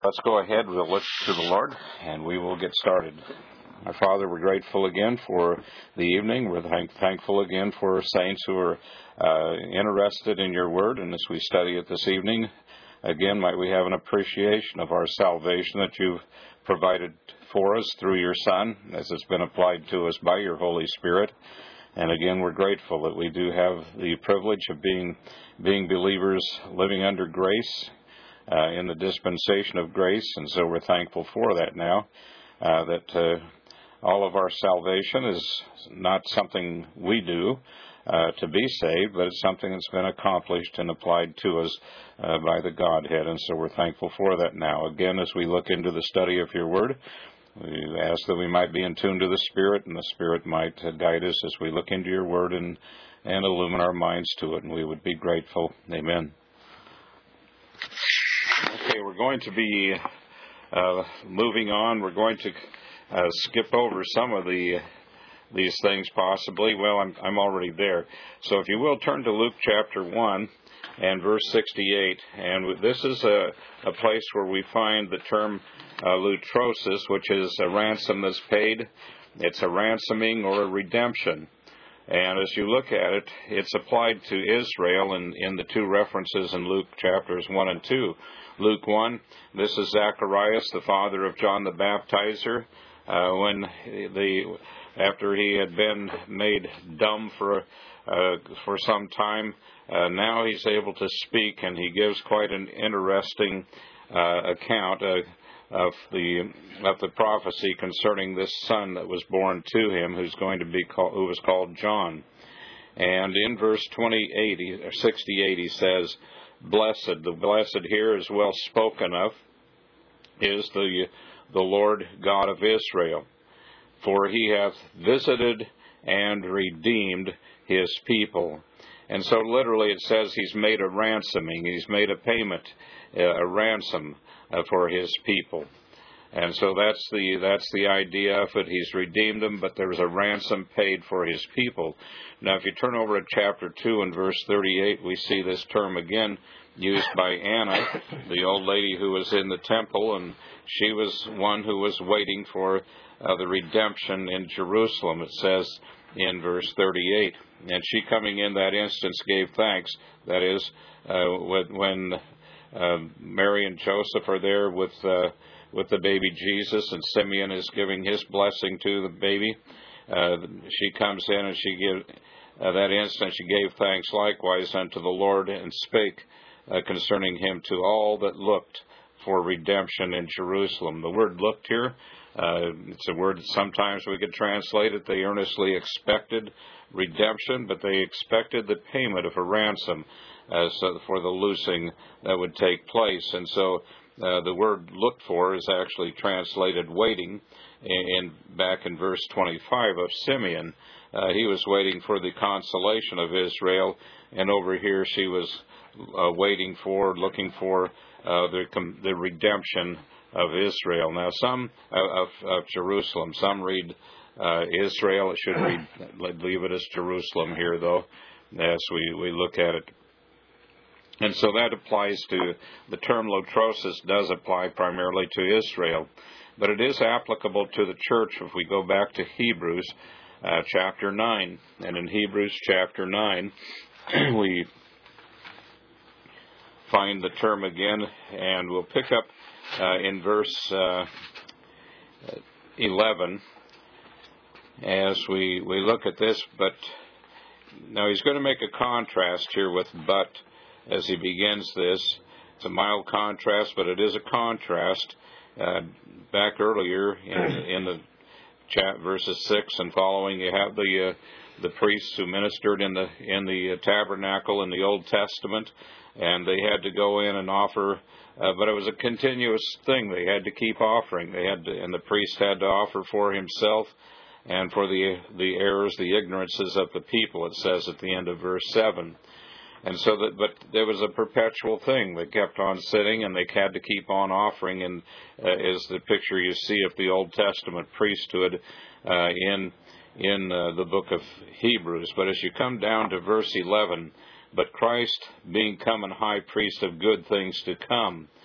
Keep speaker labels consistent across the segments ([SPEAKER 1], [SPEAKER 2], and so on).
[SPEAKER 1] Let's go ahead. We'll look to the Lord, and we will get started. Our Father, we're grateful again for the evening. We're thankful again for saints who are interested in your word, and as we study it this evening, again, might we have an appreciation of our salvation that you've provided for us through your Son, as it's been applied to us by your Holy Spirit. And again, we're grateful that we do have the privilege of being believers living under grace, in the dispensation of grace, and so we're thankful for that now, that all of our salvation is not something we do to be saved, but it's something that's been accomplished and applied to us by the Godhead, and so we're thankful for that now. Again, as we look into the study of your word, we ask that we might be in tune to the Spirit, and the Spirit might guide us as we look into your word and illumine our minds to it, and we would be grateful. Amen. Okay, we're going to be moving on. We're going to skip over some of these things possibly. Well, I'm already there. So if you will, turn to Luke chapter 1 and verse 68. And this is a place where we find the term lutrosis, which is a ransom that's paid. It's a ransoming or a redemption. And as you look at it, it's applied to Israel in the two references in Luke chapters 1 and 2. Luke 1, this is Zacharias, the father of John the Baptizer, after he had been made dumb for some time. Now he's able to speak, and he gives quite an interesting account of the prophecy concerning this son that was born to him, who was called John. And in verse 68, he says, "Blessed," the blessed here is well spoken of, is the Lord God of Israel, for he hath visited and redeemed his people. And so literally it says he's made a ransoming, he's made a payment, a ransom for his people. And so that's the idea of it. He's redeemed them, but there's a ransom paid for his people. Now, if you turn over to chapter 2 and verse 38, we see this term again used by Anna, the old lady who was in the temple, and she was one who was waiting for the redemption in Jerusalem, it says in verse 38. And she, coming in that instance, gave thanks. That is, when Mary and Joseph are there with the baby Jesus, and Simeon is giving his blessing to the baby, she comes in and she gives that instant she gave thanks likewise unto the Lord, and spake concerning him to all that looked for redemption in Jerusalem. The word "looked" here, it's a word that sometimes we could translate it. They earnestly expected redemption, but they expected the payment of a ransom for the loosing that would take place. And so the word "looked for" is actually translated "waiting." Back in verse 25 of Simeon, he was waiting for the consolation of Israel, and over here she was looking for the redemption of Israel. Now, some of Jerusalem, some read Israel. It should leave it as Jerusalem here, though, as we look at it. And so that applies to, the term lutrosis does apply primarily to Israel, but it is applicable to the church if we go back to Hebrews chapter 9. And in Hebrews chapter 9, we find the term again, and we'll pick up in verse 11 as we look at this. But now he's going to make a contrast here with "but" as he begins this. It's a mild contrast, but it is a contrast. Back earlier in the verses 6 and following, you have the priests who ministered in the tabernacle in the Old Testament, and they had to go in and offer, but it was a continuous thing. They had to keep offering. And the priest had to offer for himself and for the errors, the ignorances of the people, it says at the end of verse 7. And so but there was a perpetual thing. They kept on sitting, and they had to keep on offering, and is the picture you see of the Old Testament priesthood in the book of Hebrews. But as you come down to verse 11, "But Christ, being come an high priest of good things to come,"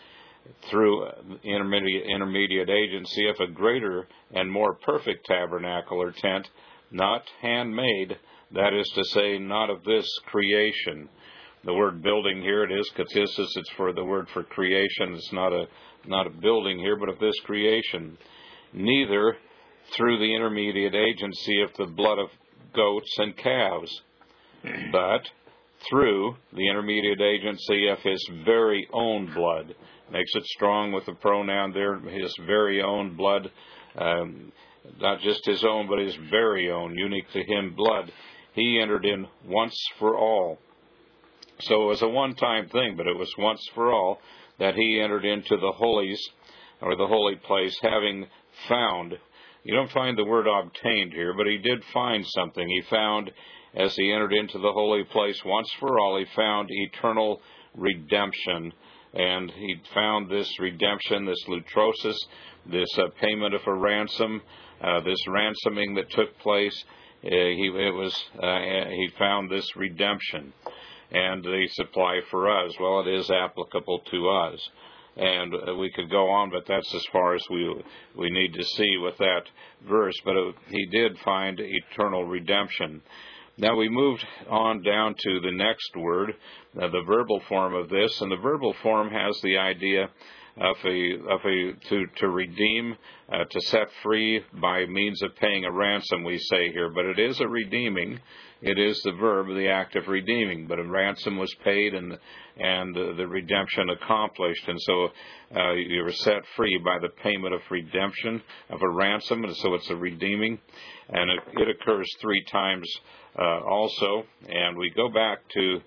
[SPEAKER 1] through intermediate agency of a greater and more perfect tabernacle or tent, not handmade, that is to say, not of this creation. The word building here, it is kthesis, it's for the word for creation. It's not a building here, but of this creation. Neither through the intermediate agency of the blood of goats and calves, but through the intermediate agency of his very own blood. Makes it strong with the pronoun there, his very own blood, not just his own, but his very own, unique to him blood. He entered in once for all. So it was a one-time thing, but it was once for all that he entered into the holies, or the holy place, having found. You don't find the word obtained here, but he did find something. He found, as he entered into the holy place once for all, he found eternal redemption. And he found this redemption, this lutrosis, this payment of a ransom, this ransoming that took place. He found this redemption. And the supply for us, well, it is applicable to us. And we could go on, but that's as far as we need to see with that verse. But he did find eternal redemption. Now we moved on down to the next word, the verbal form of this, and the verbal form has the idea to redeem, to set free by means of paying a ransom, we say here. But it is a redeeming. It is the verb, the act of redeeming. But a ransom was paid and the redemption accomplished. And so you were set free by the payment of redemption, of a ransom. And so it's a redeeming. And it occurs 3 times also. And we go back to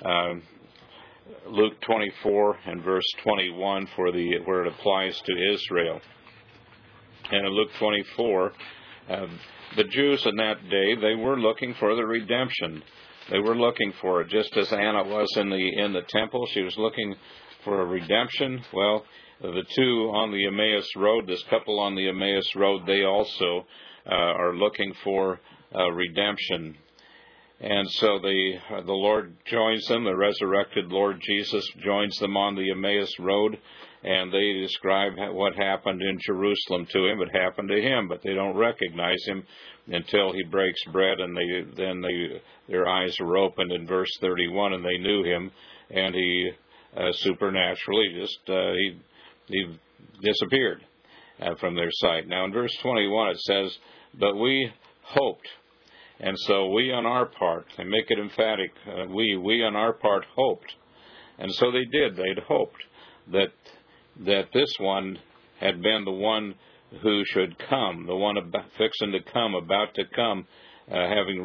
[SPEAKER 1] Luke 24 and verse 21 where it applies to Israel. And in Luke 24, the Jews in that day, they were looking for the redemption. They were looking for it, just as Anna was in the temple. She was looking for a redemption. Well, the two on the Emmaus Road, this couple on the Emmaus Road, they also are looking for redemption. And so the Lord joins them, the resurrected Lord Jesus joins them on the Emmaus Road, and they describe what happened in Jerusalem to him. It happened to him, but they don't recognize him until he breaks bread, and their eyes were opened in verse 31, and they knew him, and he supernaturally he disappeared from their sight. Now in verse 21 it says, "But we hoped." And so we on our part, and make it emphatic, we on our part hoped. And so they did. They'd hoped that this one had been the one who should come, the one fixing to come, about to come, having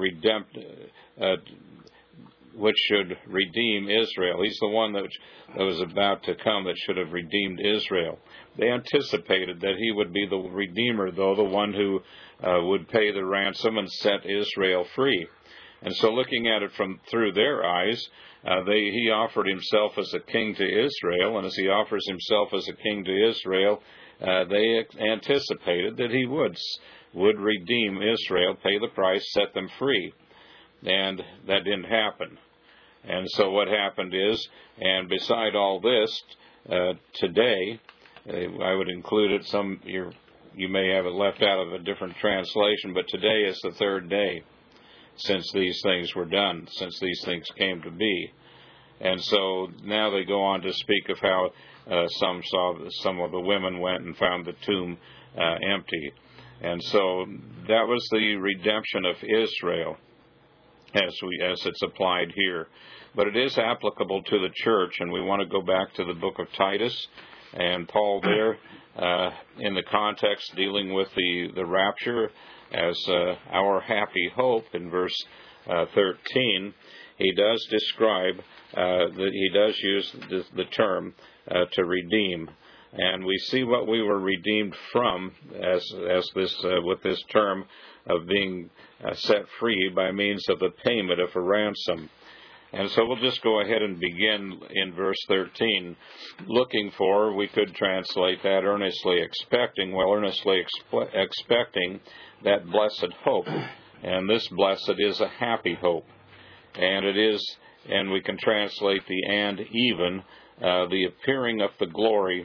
[SPEAKER 1] which should redeem Israel. He's the one that was about to come that should have redeemed Israel. They anticipated that he would be the Redeemer, though, the one who would pay the ransom and set Israel free. And so looking at it through their eyes, he offered himself as a king to Israel, and as he offers himself as a king to Israel, they anticipated that he would redeem Israel, pay the price, set them free. And that didn't happen. And so what happened is, and beside all this, today, I would include it, you may have it left out of a different translation, but today is the 3rd day since these things were done, since these things came to be. And so now they go on to speak of how some of the women went and found the tomb empty. And so that was the redemption of Israel as it's applied here. But it is applicable to the church, and we want to go back to the book of Titus, and Paul there, in the context dealing with the rapture as our happy hope in verse 13, he does describe that he does use the term to redeem. And we see what we were redeemed from as this with this term of being set free by means of the payment of a ransom. And so we'll just go ahead and begin in verse 13, looking for, we could translate that earnestly expecting, expecting that blessed hope. And this blessed is a happy hope. And it is, and we can translate the and even, the appearing of the glory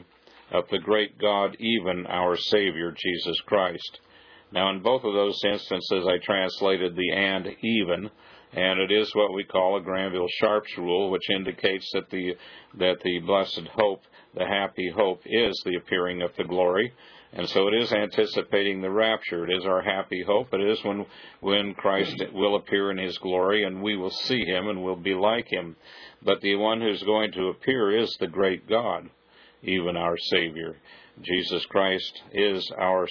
[SPEAKER 1] of the great God, even our Savior, Jesus Christ. Now, in both of those instances, I translated the and even, and it is what we call a Granville-Sharp's rule, which indicates that the blessed hope, the happy hope, is the appearing of the glory. And so it is anticipating the rapture. It is our happy hope. It is when Christ will appear in His glory, and we will see Him and will be like Him. But the one who's going to appear is the great God, even our Savior. Jesus Christ is our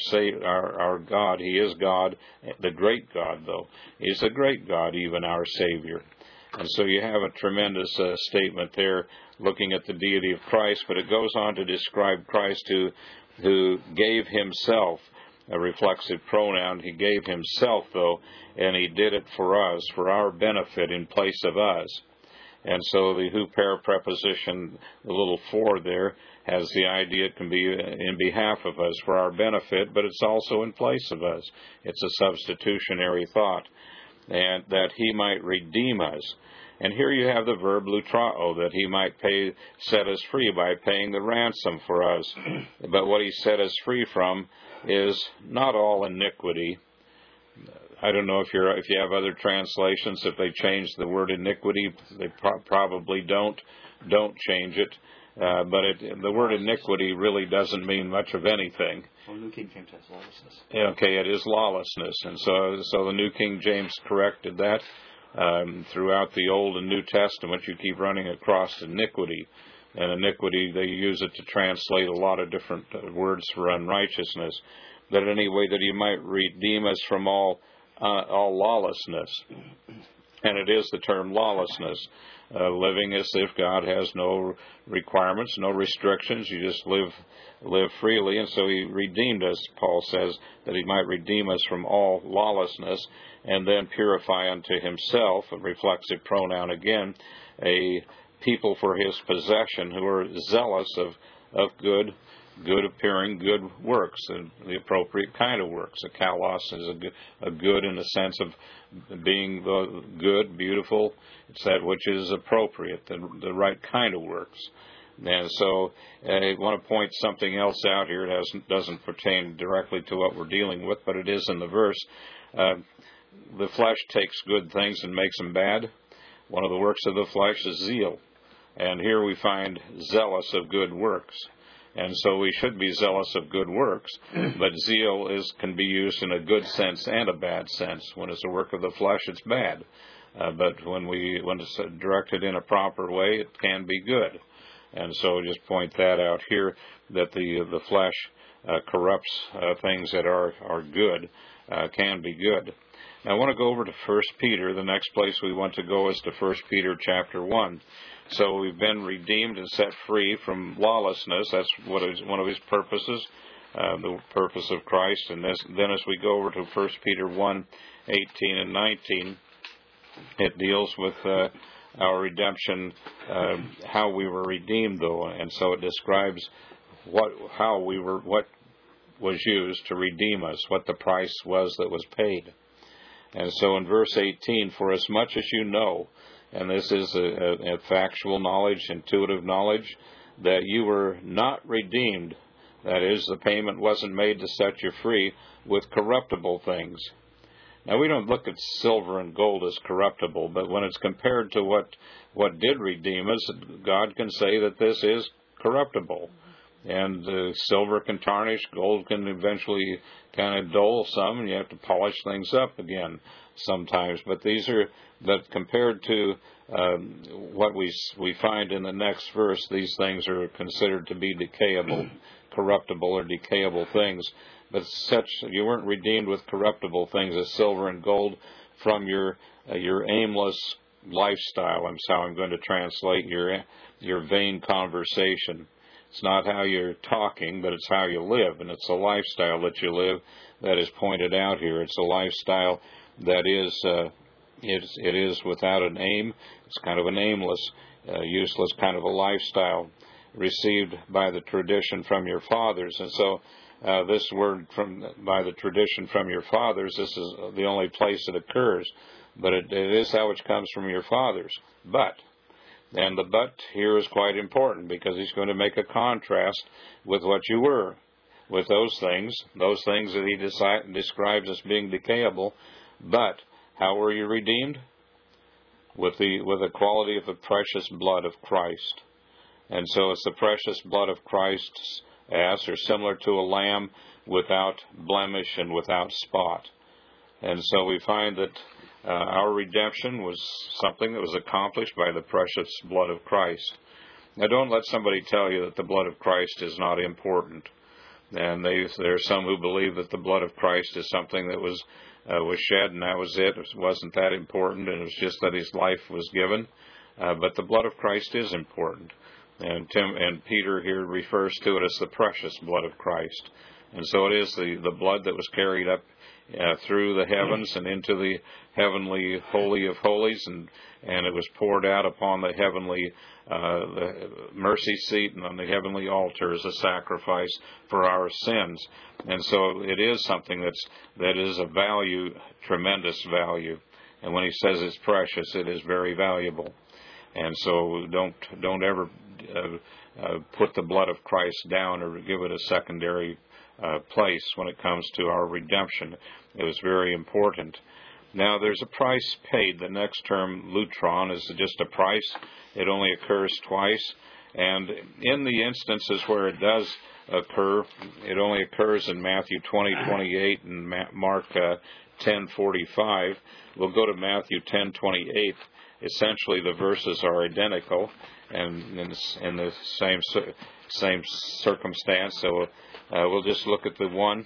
[SPEAKER 1] God. He is God, the great God, though. He's the great God, even our Savior. And so you have a tremendous statement there looking at the deity of Christ, but it goes on to describe Christ who gave Himself, a reflexive pronoun. He gave Himself, though, and He did it for us, for our benefit in place of us. And so the who pair preposition, the little for there, has the idea it can be in behalf of us, for our benefit, but it's also in place of us. It's a substitutionary thought, and that He might redeem us. And here you have the verb lutrao, that He might set us free by paying the ransom for us. But what He set us free from is not all iniquity. I don't know if you have other translations, if they change the word iniquity. They probably don't change it. But the word iniquity really doesn't mean much of anything.
[SPEAKER 2] Well, New King James has lawlessness.
[SPEAKER 1] Okay, it is lawlessness. And so the New King James corrected that. Throughout the Old and New Testament, you keep running across iniquity. And iniquity, they use it to translate a lot of different words for unrighteousness. But anyway, that He might redeem us from all lawlessness. And it is the term lawlessness. Living as if God has no requirements, no restrictions. You just live freely. And so He redeemed us, Paul says, that He might redeem us from all lawlessness and then purify unto Himself, a reflexive pronoun again, a people for His possession who are zealous of good appearing good works, and the appropriate kind of works. A kalos is a good in the sense of being good, beautiful. It's that which is appropriate, the right kind of works. And so I want to point something else out here. It doesn't pertain directly to what we're dealing with, but it is in the verse. The flesh takes good things and makes them bad. One of the works of the flesh is zeal. And here we find zealous of good works. And so we should be zealous of good works, but zeal can be used in a good sense and a bad sense. When it's a work of the flesh, it's bad. But when it's directed in a proper way, it can be good. And so just point that out here, that the flesh corrupts things that are good, can be good. Now I want to go over to 1 Peter. The next place we want to go is to 1 Peter chapter 1. So we've been redeemed and set free from lawlessness. That's one of His purposes, the purpose of Christ. And then as we go over to 1 Peter 1, 18 and 19, it deals with our redemption, how we were redeemed, though. And so it describes what was used to redeem us, what the price was that was paid. And so in verse 18, for as much as you know, and this is a factual knowledge, intuitive knowledge, that you were not redeemed, that is, the payment wasn't made to set you free, with corruptible things. Now, we don't look at silver and gold as corruptible, but when it's compared to what did redeem us, God can say that this is corruptible. And silver can tarnish, gold can eventually kind of dull some, and you have to polish things up again sometimes. But compared to what we find in the next verse, these things are considered to be decayable, corruptible or decayable things. But you weren't redeemed with corruptible things as silver and gold from your aimless lifestyle. That's how I'm going to translate your vain conversation. It's not how you're talking, but it's how you live, and it's a lifestyle that you live that is pointed out here. It's a lifestyle that it is without an aim. It's kind of an aimless, useless kind of a lifestyle received by the tradition from your fathers. And so this word by the tradition from your fathers, this is the only place it occurs, but it is how it comes from your fathers. But And the but here is quite important, because he's going to make a contrast with what you were, with those things that he describes as being decayable. But how were you redeemed? With the quality of the precious blood of Christ. And so it's the precious blood of Christ, as or similar to a lamb, without blemish and without spot. And so we find that our redemption was something that was accomplished by the precious blood of Christ. Now, don't let somebody tell you that the blood of Christ is not important. And there are some who believe that the blood of Christ is something that was shed and that was it. It wasn't that important, and it was just that his life was given. But the blood of Christ is important. And Peter here refers to it as the precious blood of Christ. And so it is the blood that was carried up through the heavens and into the heavenly Holy of Holies, and it was poured out upon the heavenly the mercy seat and on the heavenly altar as a sacrifice for our sins. And so it is something that is of value, tremendous value. And when he says it's precious, it is very valuable. And so don't ever put the blood of Christ down or give it a secondary place when it comes to our redemption. It was very important. Now, there's a price paid. The next term, lutron, is just a price. It only occurs twice. And in the instances where it does occur, it only occurs in Matthew 20:28 and Mark 10:45. We'll go to Matthew 10:28. Essentially, the verses are identical and in the same circumstance. So we'll just look at the one.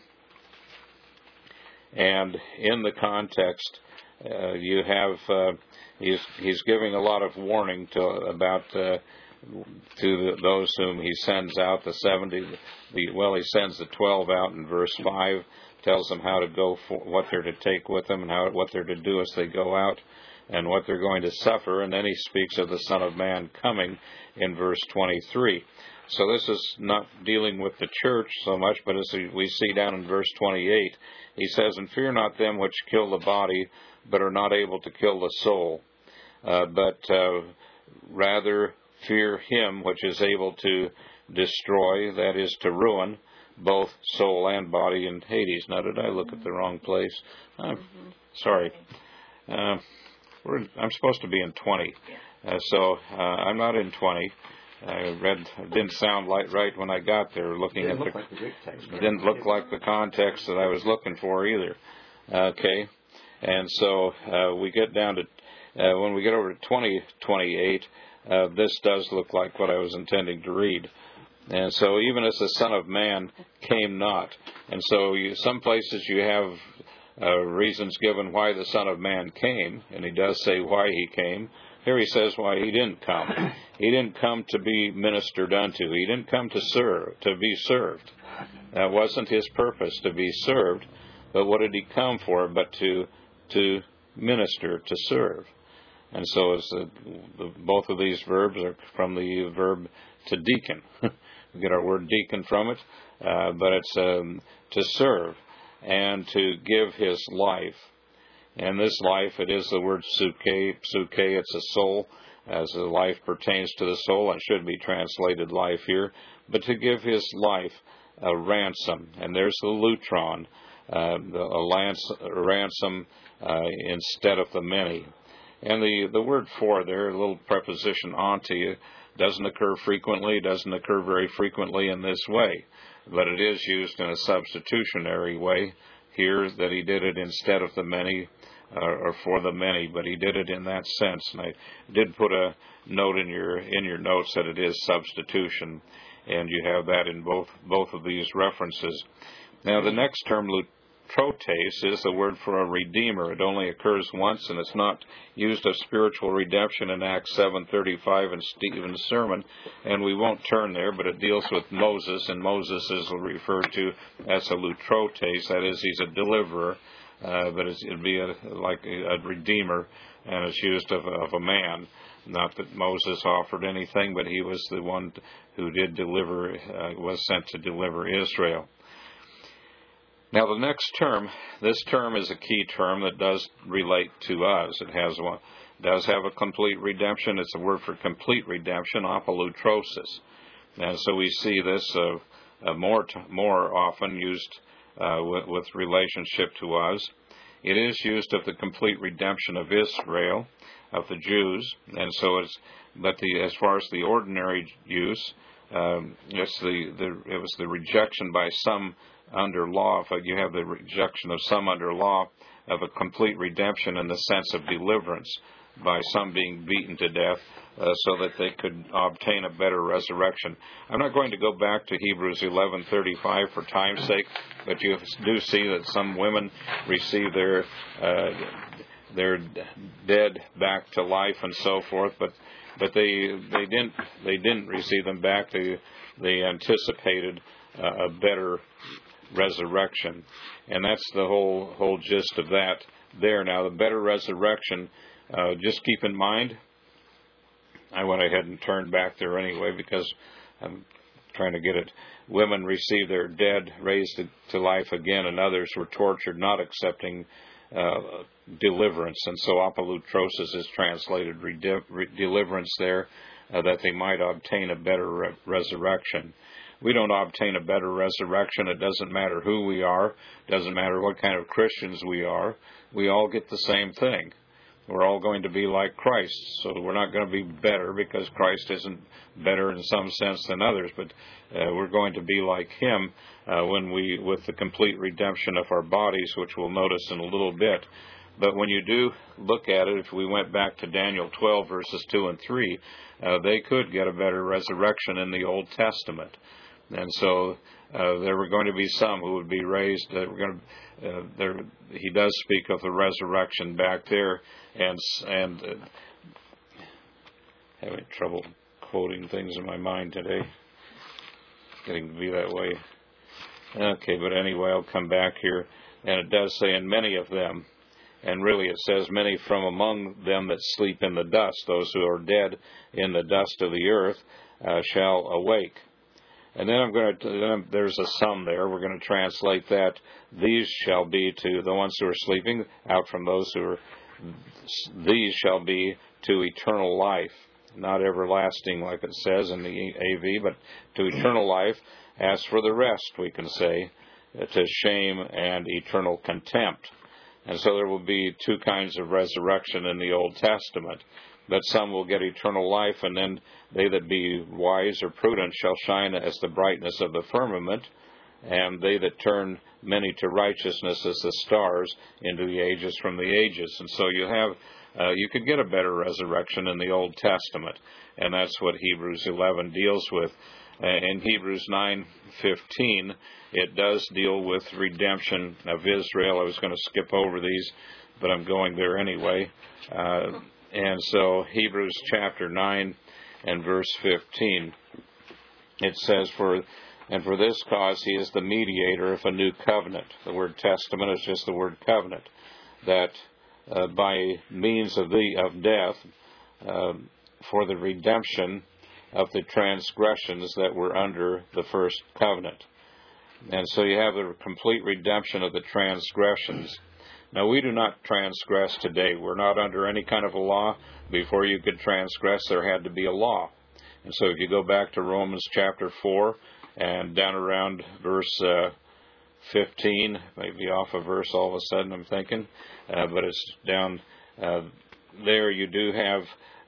[SPEAKER 1] And in the context, you have he's giving a lot of warning to those whom he sends out, the 70. He sends the 12 out in verse 5, tells them how to go, what they're to take with them, and what they're to do as they go out, and what they're going to suffer. And then he speaks of the Son of Man coming in verse 23. So this is not dealing with the church so much, but as we see down in verse 28, he says, "And fear not them which kill the body, but are not able to kill the soul, but rather fear him which is able to destroy, that is, to ruin, both soul and body in Hades." Now, did I look at the wrong place? Sorry. I'm supposed to be in 20, so I'm not in 20. It didn't sound right when I got there. Looking at it didn't look like the context that I was looking for either. Okay, and so we get down to when we get over to 20:28. This does look like what I was intending to read. And so even as the Son of Man came not, and so some places you have reasons given why the Son of Man came, and he does say why he came. Here he says why he didn't come. He didn't come to be ministered unto. He didn't come to be served. That wasn't his purpose, to be served. But what did he come for but to minister, to serve? And so both of these verbs are from the verb to deacon. We get our word deacon from it. But it's to serve and to give his life. And this life, it is the word psuche. Psuche, it's a soul, as the life pertains to the soul, and should be translated life here. But to give his life a ransom. And there's the lutron, a ransom instead of the many. And the word for there, a little preposition onto, doesn't occur frequently, doesn't occur very frequently in this way. But it is used in a substitutionary way here, that he did it instead of the many, or for the many, but he did it in that sense. And I did put a note in your notes that it is substitution, and you have that in both of these references. Now, the next term, lutrotes, is the word for a redeemer. It only occurs once, and it's not used of spiritual redemption in Acts 7:35 and Stephen's sermon, and we won't turn there, but it deals with Moses, and Moses is referred to as a lutrotes, that is, he's a deliverer, but it'd be like a redeemer, and it's used of a man. Not that Moses offered anything, but he was the one who did deliver, was sent to deliver Israel. Now, the next term, this term is a key term that does relate to us. It has does have a complete redemption. It's a word for complete redemption, apolutrosis. And so we see this more often used with relationship to us. It is used of the complete redemption of Israel, of the Jews, and so as far as the ordinary use, it was the rejection by some under law. If you have the rejection of some under law of a complete redemption in the sense of deliverance by some being beaten to death, so that they could obtain a better resurrection. I'm not going to go back to Hebrews 11:35 for time's sake, but you do see that some women receive their dead back to life and so forth, but they didn't receive them back. They anticipated a better resurrection, and that's the whole gist of that there. Now, the better resurrection. Just keep in mind, I went ahead and turned back there anyway because I'm trying to get it. Women received their dead raised to life again, and others were tortured, not accepting deliverance. And so apolutrosis is translated deliverance there, that they might obtain a better resurrection. We don't obtain a better resurrection. It doesn't matter who we are. It doesn't matter what kind of Christians we are. We all get the same thing. We're all going to be like Christ, so we're not going to be better because Christ isn't better in some sense than others, but we're going to be like Him with the complete redemption of our bodies, which we'll notice in a little bit. But when you do look at it, if we went back to Daniel 12, verses 2 and 3, they could get a better resurrection in the Old Testament. And so there were going to be some who would be raised. He does speak of the resurrection back there, and having trouble quoting things in my mind today. It's getting to be that way. Okay, but anyway, I'll come back here, and it does say, "in many of them," and really it says, "many from among them that sleep in the dust, those who are dead in the dust of the earth, shall awake." And then there's a sum there. We're going to translate that. "These shall be to the ones who are sleeping, out from those who are, these shall be to eternal life." Not everlasting like it says in the AV, but to eternal life. As for the rest, we can say, to shame and eternal contempt. And so there will be two kinds of resurrection in the Old Testament. But some will get eternal life, and then they that be wise or prudent shall shine as the brightness of the firmament, and they that turn many to righteousness as the stars into the ages from the ages. And so you could get a better resurrection in the Old Testament, and that's what Hebrews 11 deals with. In Hebrews 9:15, it does deal with redemption of Israel. I was going to skip over these, but I'm going there anyway. And so Hebrews chapter 9 and verse 15, it says, "For this cause He is the mediator of a new covenant." The word testament is just the word covenant. That by means of death, for the redemption of the transgressions that were under the first covenant. And so you have the complete redemption of the transgressions. Now, we do not transgress today. We're not under any kind of a law. Before you could transgress, there had to be a law. And so if you go back to Romans chapter 4 and down around verse 15, maybe off a verse all of a sudden, I'm thinking, but it's down there. You do have,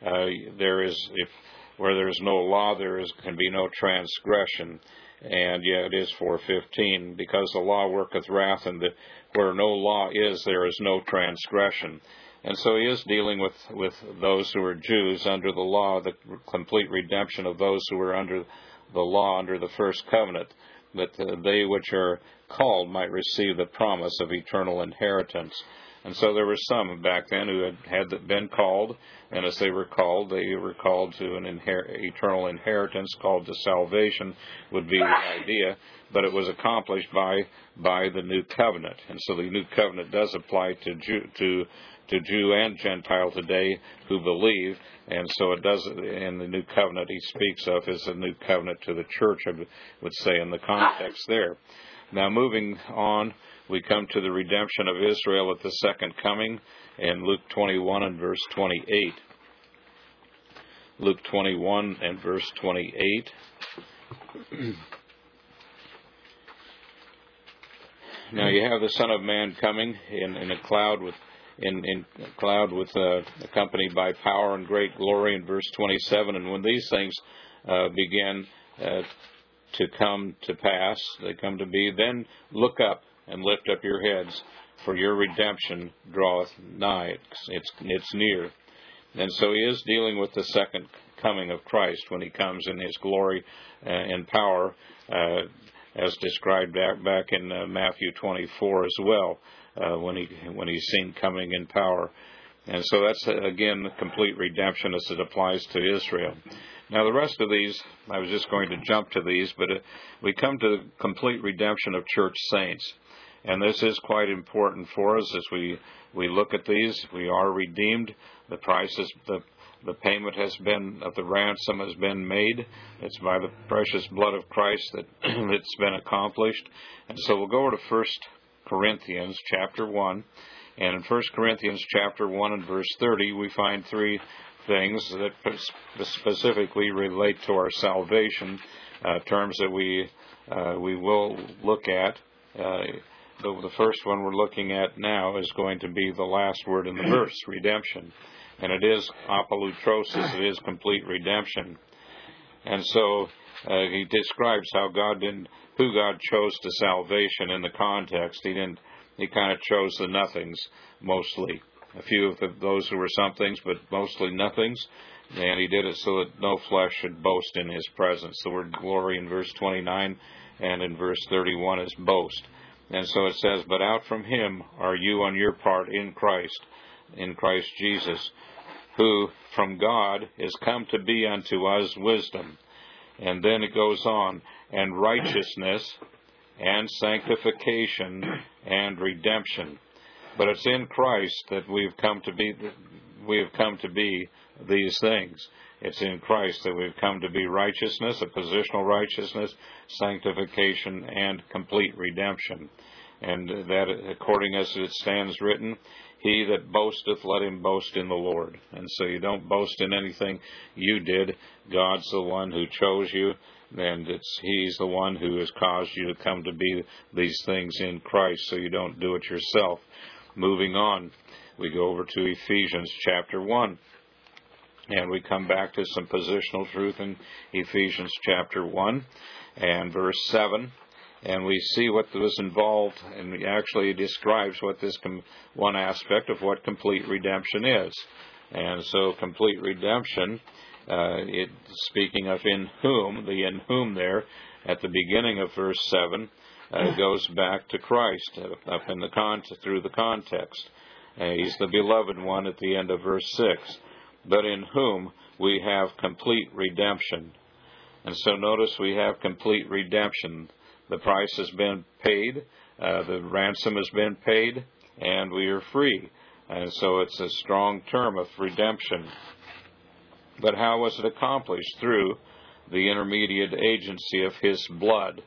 [SPEAKER 1] where there's no law, can be no transgression. And it is 4:15, because the law worketh wrath, and where no law is, there is no transgression. And so he is dealing with those who are Jews under the law, the complete redemption of those who were under the law, under the first covenant, that they which are called might receive the promise of eternal inheritance. And so there were some back then who had been called, and as they were called to an eternal inheritance, called to salvation would be the idea, but it was accomplished by the new covenant. And so the new covenant does apply to Jew and Gentile today who believe, and so it does. In the new covenant he speaks of is a new covenant to the church, I would say, in the context there. Now, moving on, we come to the redemption of Israel at the second coming in Luke 21 and verse 28. Luke 21 and verse 28. Now you have the Son of Man coming in a cloud accompanied by power and great glory in verse 27. And when these things begin to come to pass, they come to be, then look up and lift up your heads, for your redemption draweth nigh. It's near. And so he is dealing with the second coming of Christ when he comes in his glory and power, as described back in Matthew 24 as well, when he's seen coming in power. And so that's, again, the complete redemption as it applies to Israel. Now, the rest of these, I was just going to jump to these, but we come to the complete redemption of church saints. And this is quite important for us as we look at these. We are redeemed. The price is, the payment has been, of the ransom has been made. It's by the precious blood of Christ that it's been accomplished. And so we'll go over to 1 Corinthians chapter 1. And in 1 Corinthians chapter 1 and verse 30, we find three things that specifically relate to our salvation, terms that we will look at. The first one we're looking at now is going to be the last word in the verse, redemption. And it is apolutrosis, it is complete redemption. And so he describes who God chose to salvation in the context. He kind of chose the nothings mostly. A few of those who were somethings, but mostly nothings. And he did it so that no flesh should boast in his presence. The word glory in verse 29 and in verse 31 is boast. And so it says, but out from him are you on your part in Christ Jesus, who from God is come to be unto us wisdom. And then it goes on, and righteousness and sanctification and redemption. But it's in Christ that we have come to be these things. It's in Christ that we've come to be righteousness, a positional righteousness, sanctification, and complete redemption. And that, according as it stands written, he that boasteth, let him boast in the Lord. And so you don't boast in anything you did. God's the one who chose you, and he's the one who has caused you to come to be these things in Christ, so you don't do it yourself. Moving on, we go over to Ephesians chapter 1. And we come back to some positional truth in Ephesians chapter 1 and verse 7. And we see what was involved, and he actually describes what this one aspect of what complete redemption is. And so complete redemption, speaking of in whom, the in whom there, at the beginning of verse 7, goes back to Christ up in through the context. He's the beloved one at the end of verse 6. But in whom we have complete redemption. And so notice we have complete redemption. The price has been paid, the ransom has been paid, and we are free. And so it's a strong term of redemption. But how was it accomplished? Through the intermediate agency of his blood.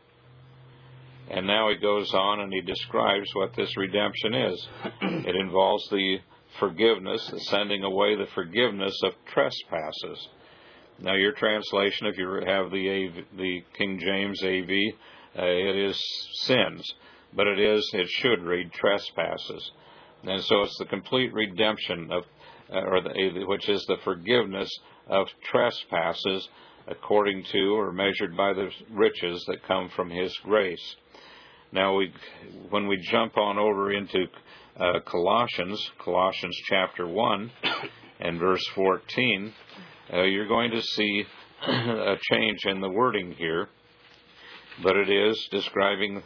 [SPEAKER 1] And now he goes on and he describes what this redemption is. It involves the forgiveness, the sending away the forgiveness of trespasses. Now your translation, if you have the King James AV, it is sins, but it should read trespasses. And so it's the complete redemption of, which is the forgiveness of trespasses according to or measured by the riches that come from his grace. Now when we jump on over into Colossians chapter 1 and verse 14, you're going to see a change in the wording here, but it is describing,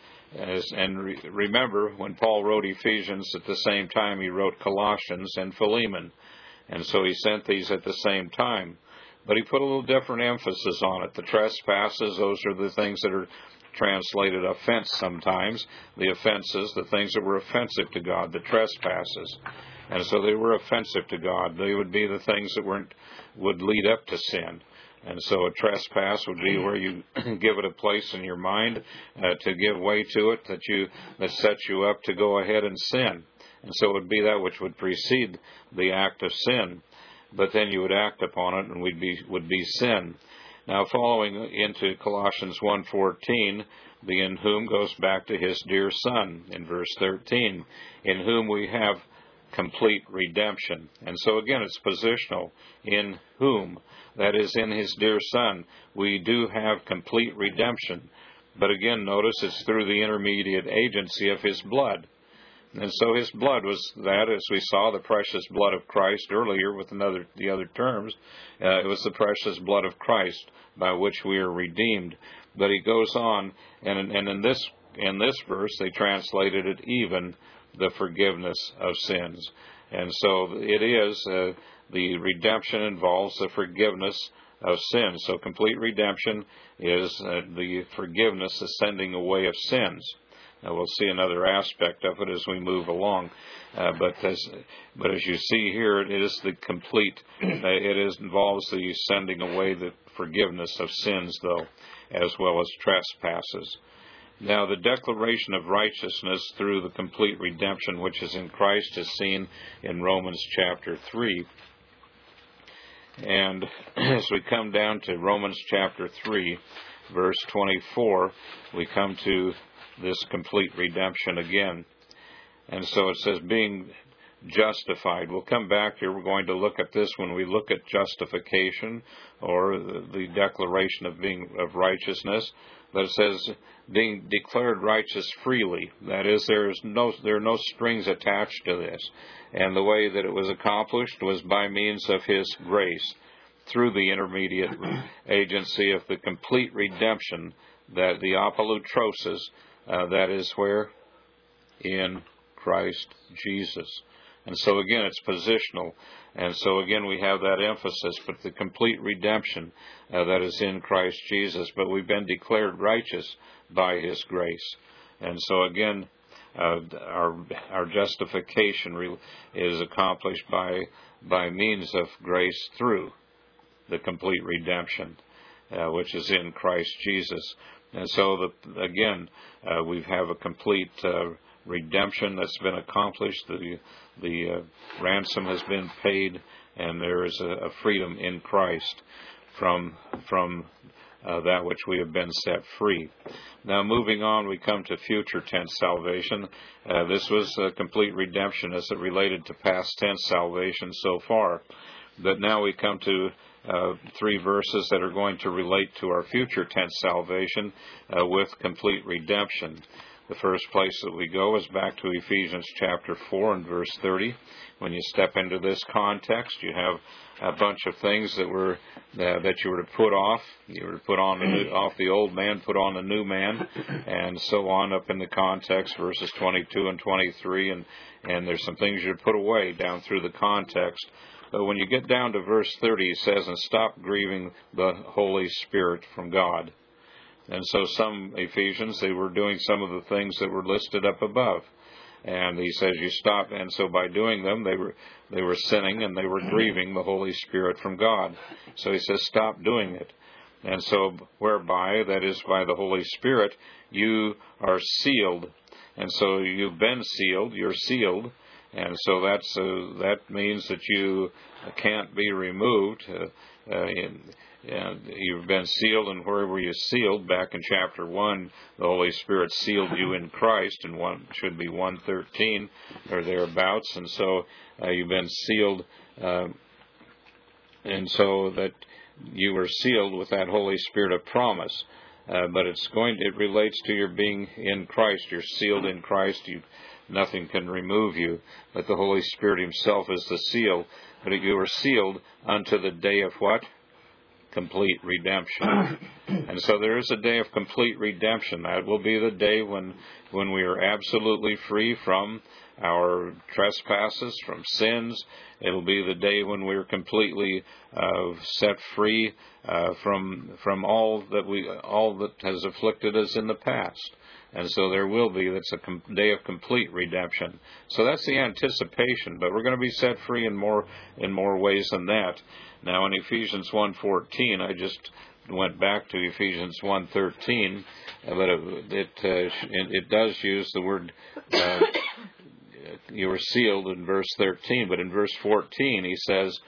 [SPEAKER 1] remember, when Paul wrote Ephesians at the same time, he wrote Colossians and Philemon, and so he sent these at the same time, but he put a little different emphasis on it. The trespasses, those are the things that are translated offense sometimes, the offenses, the things that were offensive to God, the trespasses. And so they were offensive to God. They would be the things that would lead up to sin. And so a trespass would be where you give it a place in your mind to give way to it, that sets you up to go ahead and sin. And so it would be that which would precede the act of sin. But then you would act upon it, and would be sin. Now, following into Colossians 1:14, the in whom goes back to his dear Son in verse 13, in whom we have complete redemption. And so again, it's positional. In whom, that is, in his dear Son, we do have complete redemption. But again, notice it's through the intermediate agency of his blood. And so his blood was that, as we saw, the precious blood of Christ earlier with the other terms. It was the precious blood of Christ by which we are redeemed. But he goes on, and in this verse they translated it even the forgiveness of sins. And so it is, the redemption involves the forgiveness of sins. So complete redemption is the forgiveness, the sending away of sins. Now we'll see another aspect of it as we move along. But as you see here, it is the complete, involves the sending away, the forgiveness of sins, though, as well as trespasses. Now, the declaration of righteousness through the complete redemption which is in Christ is seen in Romans chapter 3. And as we come down to Romans chapter 3, verse 24, we come to this complete redemption again. And so it says, being justified. We'll come back here. We're going to look at this when we look at justification, or the declaration of righteousness. But it says, being declared righteous freely. That is, there are no strings attached to this. And the way that it was accomplished was by means of his grace, through the intermediate agency of the complete redemption, that the apolutrosis, that is where? In Christ Jesus. And so again, it's positional. And so again, we have that emphasis, but the complete redemption that is in Christ Jesus. But we've been declared righteous by his grace. And so again, our justification is accomplished by means of grace through the complete redemption, which is in Christ Jesus. And so, again, we have a complete redemption that's been accomplished. The ransom has been paid, and there is a freedom in Christ from that which we have been set free. Now, moving on, we come to future tense salvation. This was a complete redemption as it related to past tense salvation so far. But now we come to 3 verses that are going to relate to our future tense salvation with complete redemption. The first place that we go is back to Ephesians chapter 4 and verse 30. When you step into this context, you have a bunch of things that you were to put off. You were to put on off the old man, put on the new man, and so on up in the context, verses 22 and 23. And there's some things you're to put away down through the context. But when you get down to verse 30, it says, and stop grieving the Holy Spirit from God. And so some Ephesians, they were doing some of the things that were listed up above. And he says you stop, and so by doing them, they were sinning and they were grieving the Holy Spirit from God. So he says stop doing it. And so whereby, that is by the Holy Spirit, you are sealed. And so you've been sealed, you're sealed. And so that means that you can't be removed. You've been sealed, and where were you sealed? Back in chapter 1, the Holy Spirit sealed you in Christ, and should be 1:13 or thereabouts. And so you've been sealed, and so that you were sealed with that Holy Spirit of promise. But it relates to your being in Christ. You're sealed in Christ. Nothing can remove you, but the Holy Spirit himself is the seal. But you are sealed unto the day of what? Complete redemption. And so there is a day of complete redemption. That will be the day when we are absolutely free from our trespasses, from sins. It'll be the day when we're completely set free from all that has afflicted us in the past. And so there will be, that's a day of complete redemption. So that's the anticipation, but we're going to be set free in more ways than that. Now in Ephesians 1:14, I just went back to Ephesians 1:13, but it does use the word, you were sealed in verse 13, but in verse 14 he says,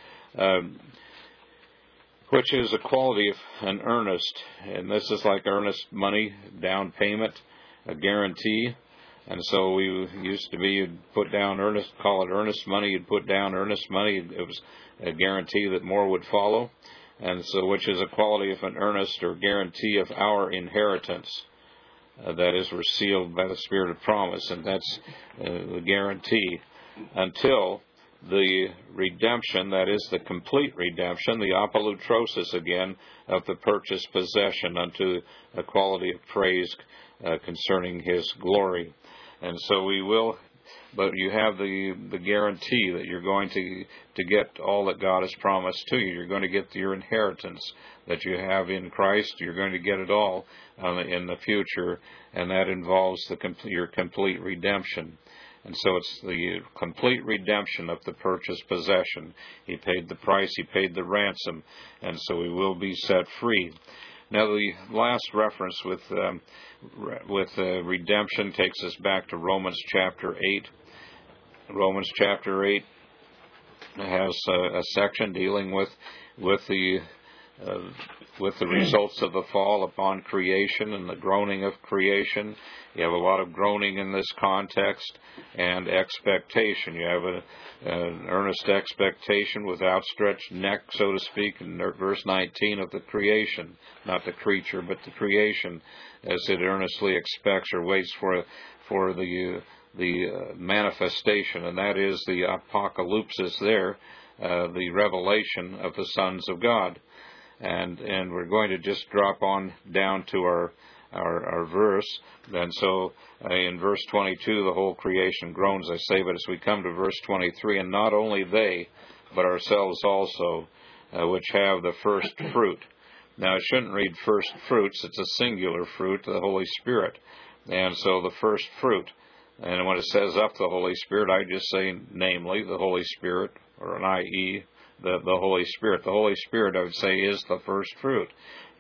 [SPEAKER 1] which is a quality of an earnest, and this is like earnest money, down payment, a guarantee. And so we used to be, you'd put down earnest, call it earnest money, you'd put down earnest money, it was a guarantee that more would follow. And so, which is a quality of an earnest or guarantee of our inheritance. That is, we're sealed by the Spirit of promise, and that's the guarantee. Until the redemption, that is the complete redemption, the apolutrosis again, of the purchased possession unto a quality of praise concerning His glory. And so we will, but you have the guarantee that you're going to get all that God has promised to you. You're going to get your inheritance that you have in Christ. You're going to get it all in the future, and that involves your complete redemption. And so it's the complete redemption of the purchased possession. He paid the price, He paid the ransom, and so we will be set free. Now the last reference with redemption takes us back to Romans chapter 8. Romans chapter 8 has a section dealing with the results of the fall upon creation and the groaning of creation. You have a lot of groaning in this context, and expectation. You have an earnest expectation with outstretched neck, so to speak, in verse 19 of the creation, not the creature, but the creation, as it earnestly expects or waits for the manifestation, and that is the apocalypsis there, the revelation of the sons of God. And we're going to just drop on down to our verse. And so in verse 22, the whole creation groans, I say, but as we come to verse 23, and not only they, but ourselves also, which have the first fruit. Now, I shouldn't read first fruits. It's a singular fruit, the Holy Spirit. And so the first fruit. And when it says up the Holy Spirit, I just say, namely, the Holy Spirit, or an i.e., the Holy Spirit. The Holy Spirit, I would say, is the first fruit.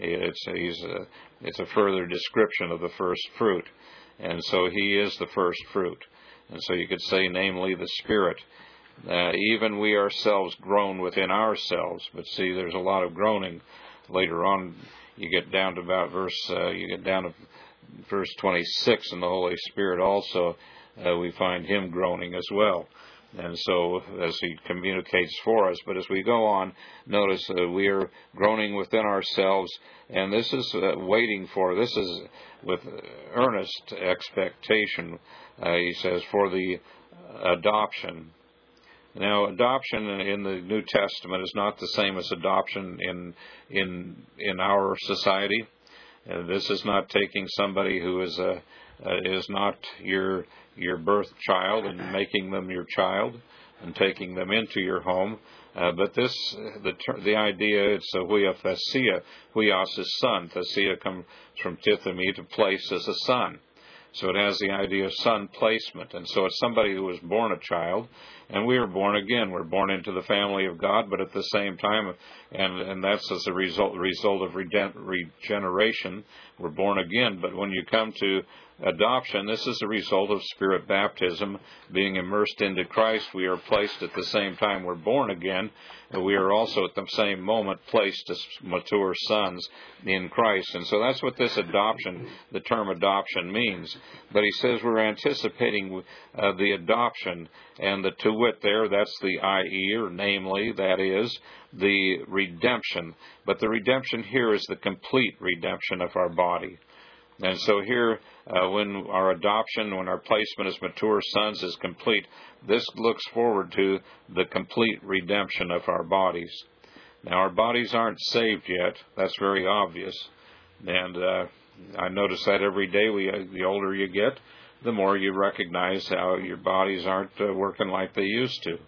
[SPEAKER 1] It's a further description of the first fruit. And so He is the first fruit. And so you could say, namely, the Spirit. Even we ourselves groan within ourselves. But see, there's a lot of groaning. Later on, you get down to about verse 26, and the Holy Spirit also, we find Him groaning as well. And so, as He communicates for us. But as we go on, notice we are groaning within ourselves, and this is this is with earnest expectation, he says, for the adoption. Now, adoption in the New Testament is not the same as adoption in our society. This is not taking somebody who is not your birth child and making them your child and taking them into your home. But the idea, it's a huiothesia. Huios is son. Thesia comes from tithemi, to place as a son. So it has the idea of son placement. And so it's somebody who was born a child, and we are born again. We're born into the family of God, but at the same time, and that's as a result of regeneration, we're born again. But when you come to adoption, this is a result of Spirit baptism, being immersed into Christ. We are placed at the same time we're born again, and we are also at the same moment placed as mature sons in Christ. And so that's what this adoption, the term adoption, means. But he says we're anticipating the adoption, and the to wit there, that's the i.e., or namely, that is, the redemption. But the redemption here is the complete redemption of our body. And so here, when our adoption, when our placement as mature sons is complete, this looks forward to the complete redemption of our bodies. Now, our bodies aren't saved yet. That's very obvious. And I notice that every day, the older you get, the more you recognize how your bodies aren't working like they used to.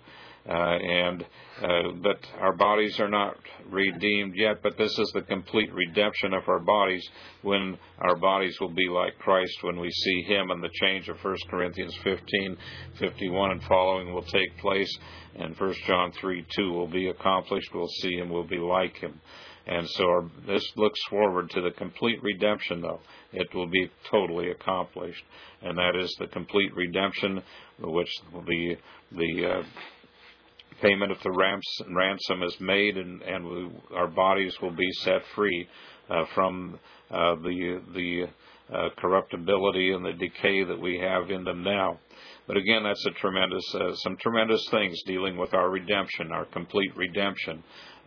[SPEAKER 1] But our bodies are not redeemed yet, but this is the complete redemption of our bodies, when our bodies will be like Christ when we see Him, and the change of 1 Corinthians 15:51 and following will take place, and 1 John 3:2 will be accomplished. We'll see Him, we'll be like Him. And so this looks forward to the complete redemption, though. It will be totally accomplished, and that is the complete redemption, which the payment of the ransom is made, and our bodies will be set free from the corruptibility and the decay that we have in them now. But again, that's some tremendous things dealing with our redemption, our complete redemption.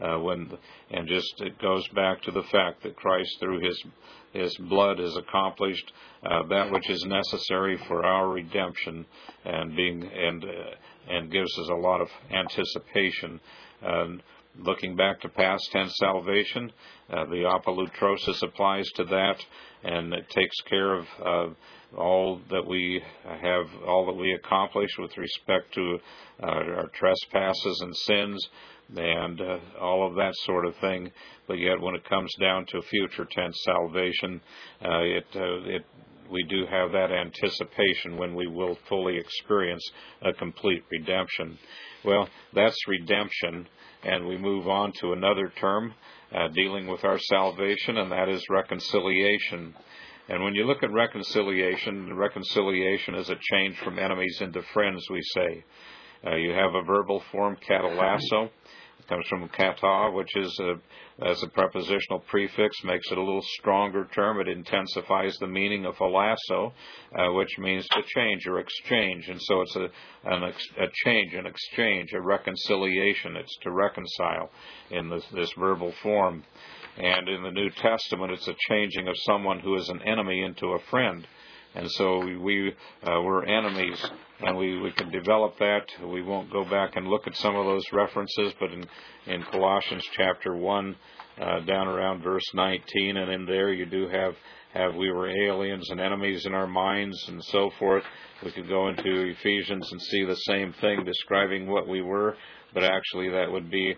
[SPEAKER 1] It goes back to the fact that Christ, through His blood, has accomplished that which is necessary for our redemption, and gives us a lot of anticipation. Looking back to past tense salvation, the apolutrosis applies to that, and it takes care of all that we accomplish with respect to our trespasses and sins, and all of that sort of thing. But yet, when it comes down to future tense salvation, we do have that anticipation when we will fully experience a complete redemption. Well, that's redemption, and we move on to another term dealing with our salvation, and that is reconciliation. And when you look at reconciliation is a change from enemies into friends, we say. You have a verbal form, katalasso. It comes from kata, which is as a prepositional prefix, makes it a little stronger term. It intensifies the meaning of alasso, which means to change or exchange. And so it's a change, an exchange, a reconciliation. It's to reconcile in this verbal form. And in the New Testament, it's a changing of someone who is an enemy into a friend. And so we're enemies, and we can develop that. We won't go back and look at some of those references, but in Colossians chapter 1, down around verse 19, and in there you do have we were aliens and enemies in our minds and so forth. We could go into Ephesians and see the same thing, describing what we were, but actually that would be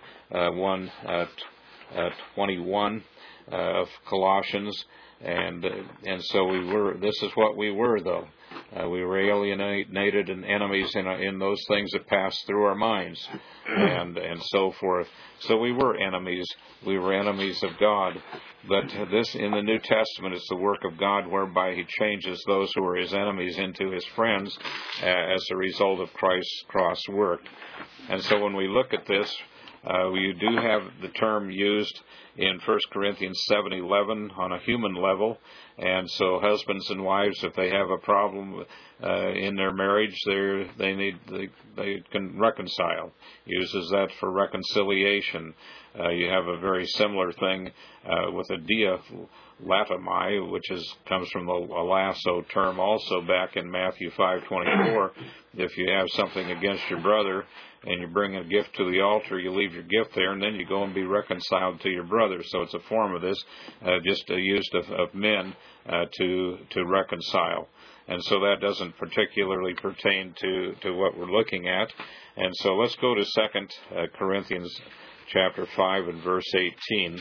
[SPEAKER 1] 1:21 of Colossians. And so this is what we were, though. We were alienated and enemies in those things that passed through our minds, and so forth. So we were enemies. We were enemies of God. But this, in the New Testament, is the work of God, whereby He changes those who are His enemies into His friends as a result of Christ's cross work. And so when we look at this, we do have the term used in 1 Corinthians 7:11 on a human level, and so husbands and wives, if they have a problem in their marriage, they can reconcile. Uses that for reconciliation. You have a very similar thing with a dialatomai, which comes from the alasso term, also back in Matthew 5:24. If you have something against your brother, and you bring a gift to the altar, you leave your gift there, and then you go and be reconciled to your brother. So it's a form of this, just used of men to reconcile. And so that doesn't particularly pertain to what we're looking at. And so let's go to 2 Corinthians chapter 5 and verse 18.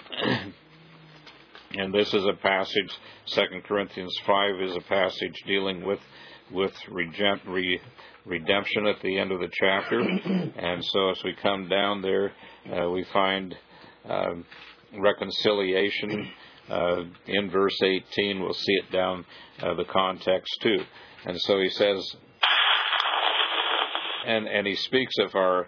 [SPEAKER 1] And this is a passage, 2 Corinthians 5 is a passage dealing with redemption at the end of the chapter. And so as we come down there, we find reconciliation in verse 18. We'll see it down the context too. And so he says, and he speaks of our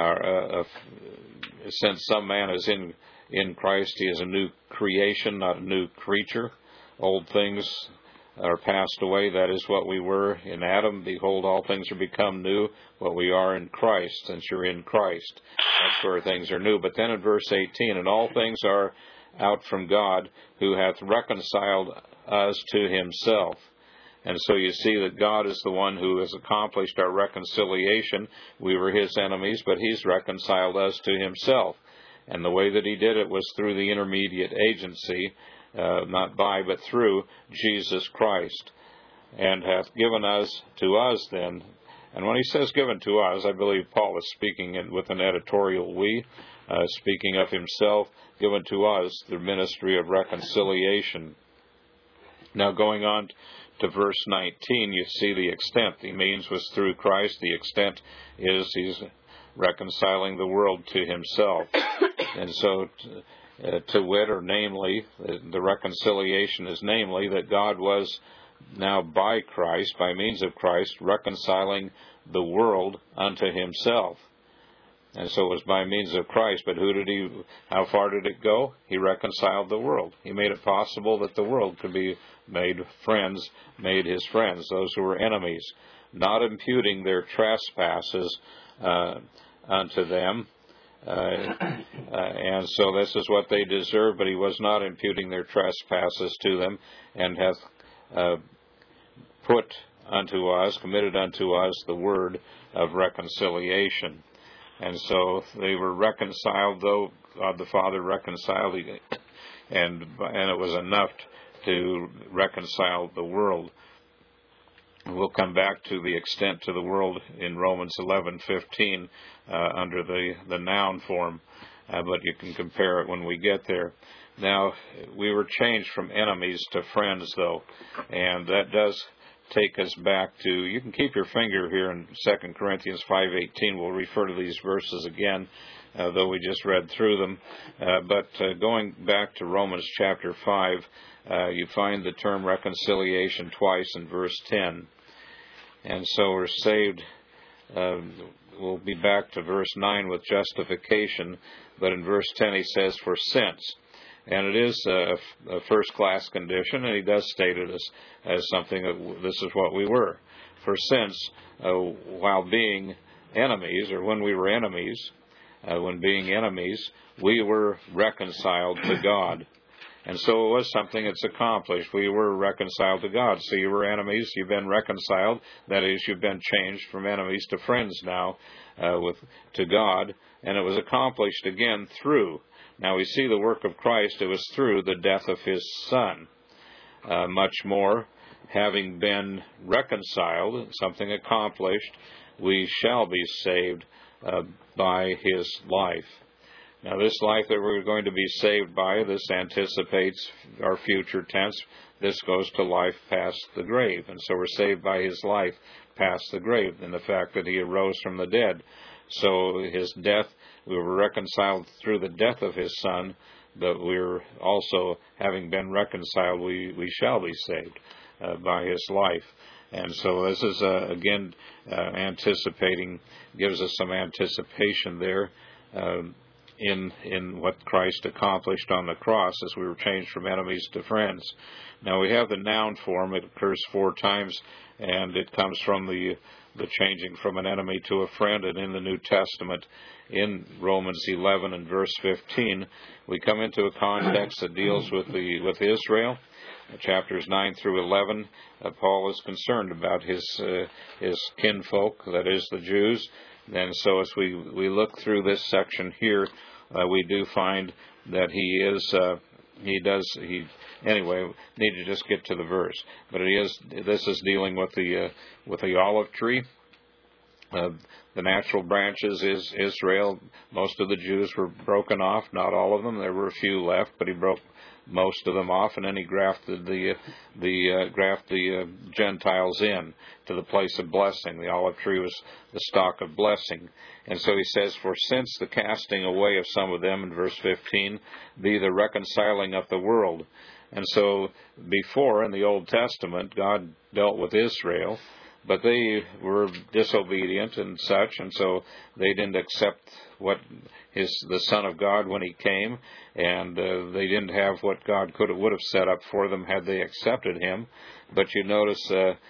[SPEAKER 1] since some man is in Christ, he is a new creation, not a new creature. Old things are passed away. That is what we were in Adam. Behold, all things are become new. What we are in Christ, since you're in Christ, that's where things are new. But then in verse 18, and all things are out from God, who hath reconciled us to Himself. And so you see that God is the one who has accomplished our reconciliation. We were His enemies, but He's reconciled us to Himself. And the way that He did it was through the intermediate agency, not by, but through Jesus Christ, and hath given us to us then And when he says given to us, I believe Paul is speaking with an editorial we, speaking of himself, given to us the ministry of reconciliation. Now going on to verse 19, you see the extent. The means was through Christ. The extent is he's reconciling the world to himself. And so to wit, or namely, the reconciliation is namely that God was now by Christ, by means of Christ, reconciling the world unto himself. And so it was by means of Christ, but how far did it go? He reconciled the world. He made it possible that the world could be made his friends, those who were enemies, not imputing their trespasses unto them. And so this is what they deserve, but he was not imputing their trespasses to them, and hath committed unto us the word of reconciliation. And so they were reconciled, though God the Father reconciled, and it was enough to reconcile the world. We'll come back to the extent to the world in Romans 11:15 under the noun form, but you can compare it when we get there. Now, we were changed from enemies to friends, though, and that does take us back to, you can keep your finger here in 2 Corinthians 5:18. We'll refer to these verses again, though we just read through them. But going back to Romans chapter 5, you find the term reconciliation twice in verse 10. And so we're saved. We'll be back to verse 9 with justification, but in verse 10 he says, for since. And it is a first-class condition, and he does state it as something that this is what we were. For since, while being enemies, or when we were enemies, when being enemies, we were reconciled to God. And so it was something that's accomplished. We were reconciled to God. So you were enemies, you've been reconciled. That is, you've been changed from enemies to friends now to God. And it was accomplished again through. Now we see the work of Christ. It was through the death of his Son. Much more, having been reconciled, something accomplished, we shall be saved by his life. Now, this life that we're going to be saved by, this anticipates our future tense. This goes to life past the grave. And so we're saved by his life past the grave, and the fact that he arose from the dead. So his death, we were reconciled through the death of his Son, but we're also, having been reconciled, we shall be saved by his life. And so this is, again, anticipating, gives us some anticipation there in what Christ accomplished on the cross as we were changed from enemies to friends. Now we have the noun form. It occurs 4 times, and it comes from the changing from an enemy to a friend. And in the New Testament, in Romans 11 and verse 15, we come into a context that deals with Israel. Chapters 9 through 11, Paul is concerned about his kinfolk, that is the Jews. And so as we look through this section here, we do find that anyway, need to just get to the verse. But this is dealing with the olive tree. The natural branches is Israel. Most of the Jews were broken off, not all of them. There were a few left, but he broke most of them off, and then he grafted the Gentiles in to the place of blessing. The olive tree was the stalk of blessing. And so he says, for since the casting away of some of them, in verse 15, be the reconciling of the world. And so before, in the Old Testament, God dealt with Israel, but they were disobedient and such, and so they didn't accept the Son of God when he came, and they didn't have what God would have set up for them had they accepted him. But you notice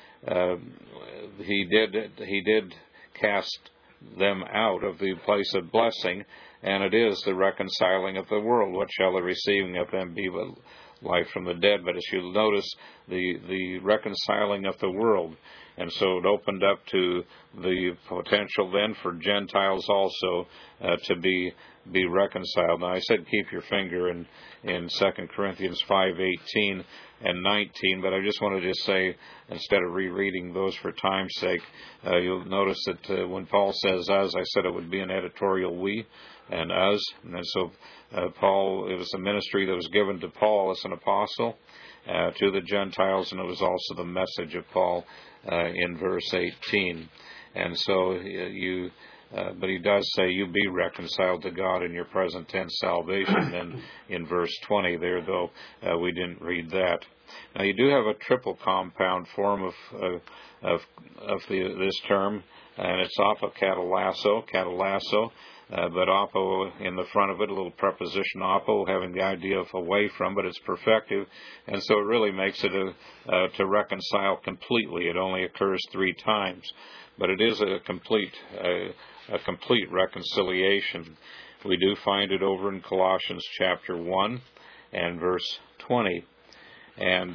[SPEAKER 1] he did cast them out of the place of blessing, and it is the reconciling of the world. What shall the receiving of them be but life from the dead? But as you notice, the reconciling of the world. And so it opened up to the potential then for Gentiles also to be reconciled. Now, I said keep your finger in 2 Corinthians 5:18 and 19, but I just wanted to say, instead of rereading those for time's sake, you'll notice that when Paul says us, I said it would be an editorial we and us. And so Paul, it was a ministry that was given to Paul as an apostle to the Gentiles, and it was also the message of Paul in verse 18. And so but he does say, you be reconciled to God in your present tense salvation. And in verse 20 there, though, we didn't read that. Now, you do have a triple compound form of this term, and it's apokatallasso, but apo in the front of it, a little preposition apo, having the idea of away from, but it's perfective, and so it really makes it to reconcile completely. It only occurs 3 times, but it is a complete reconciliation. We do find it over in Colossians chapter 1 and verse 20. And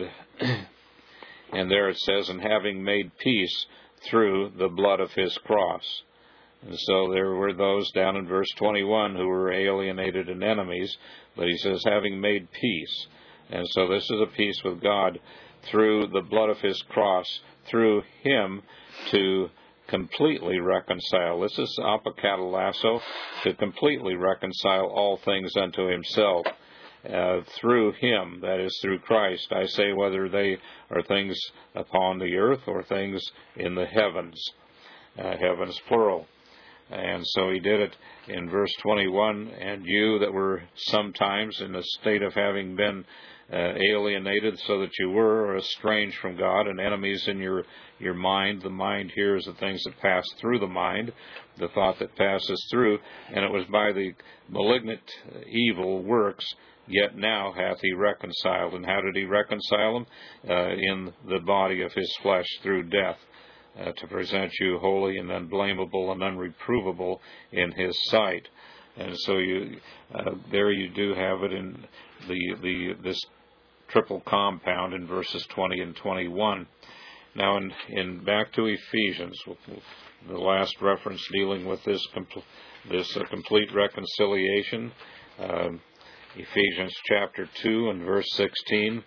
[SPEAKER 1] there it says, and having made peace through the blood of his cross. And so there were those down in verse 21 who were alienated and enemies, but he says, having made peace. And so this is a peace with God through the blood of his cross, through him to completely reconcile. This is apokatallasso, to completely reconcile all things unto himself. Through him, that is through Christ, I say, whether they are things upon the earth or things in the heavens, heavens plural. And so he did it in verse 21, and you that were sometimes in a state of having been alienated, so that you were estranged from God and enemies in your mind. The mind here is the things that pass through the mind, the thought that passes through, and it was by the malignant evil works, yet now hath he reconciled. And how did he reconcile them? In the body of his flesh through death, to present you holy and unblameable and unreprovable in his sight. And so there you do have it in this triple compound in verses 20 and 21. Now, in back to Ephesians, the last reference dealing with this complete reconciliation, Ephesians chapter 2 and verse 16.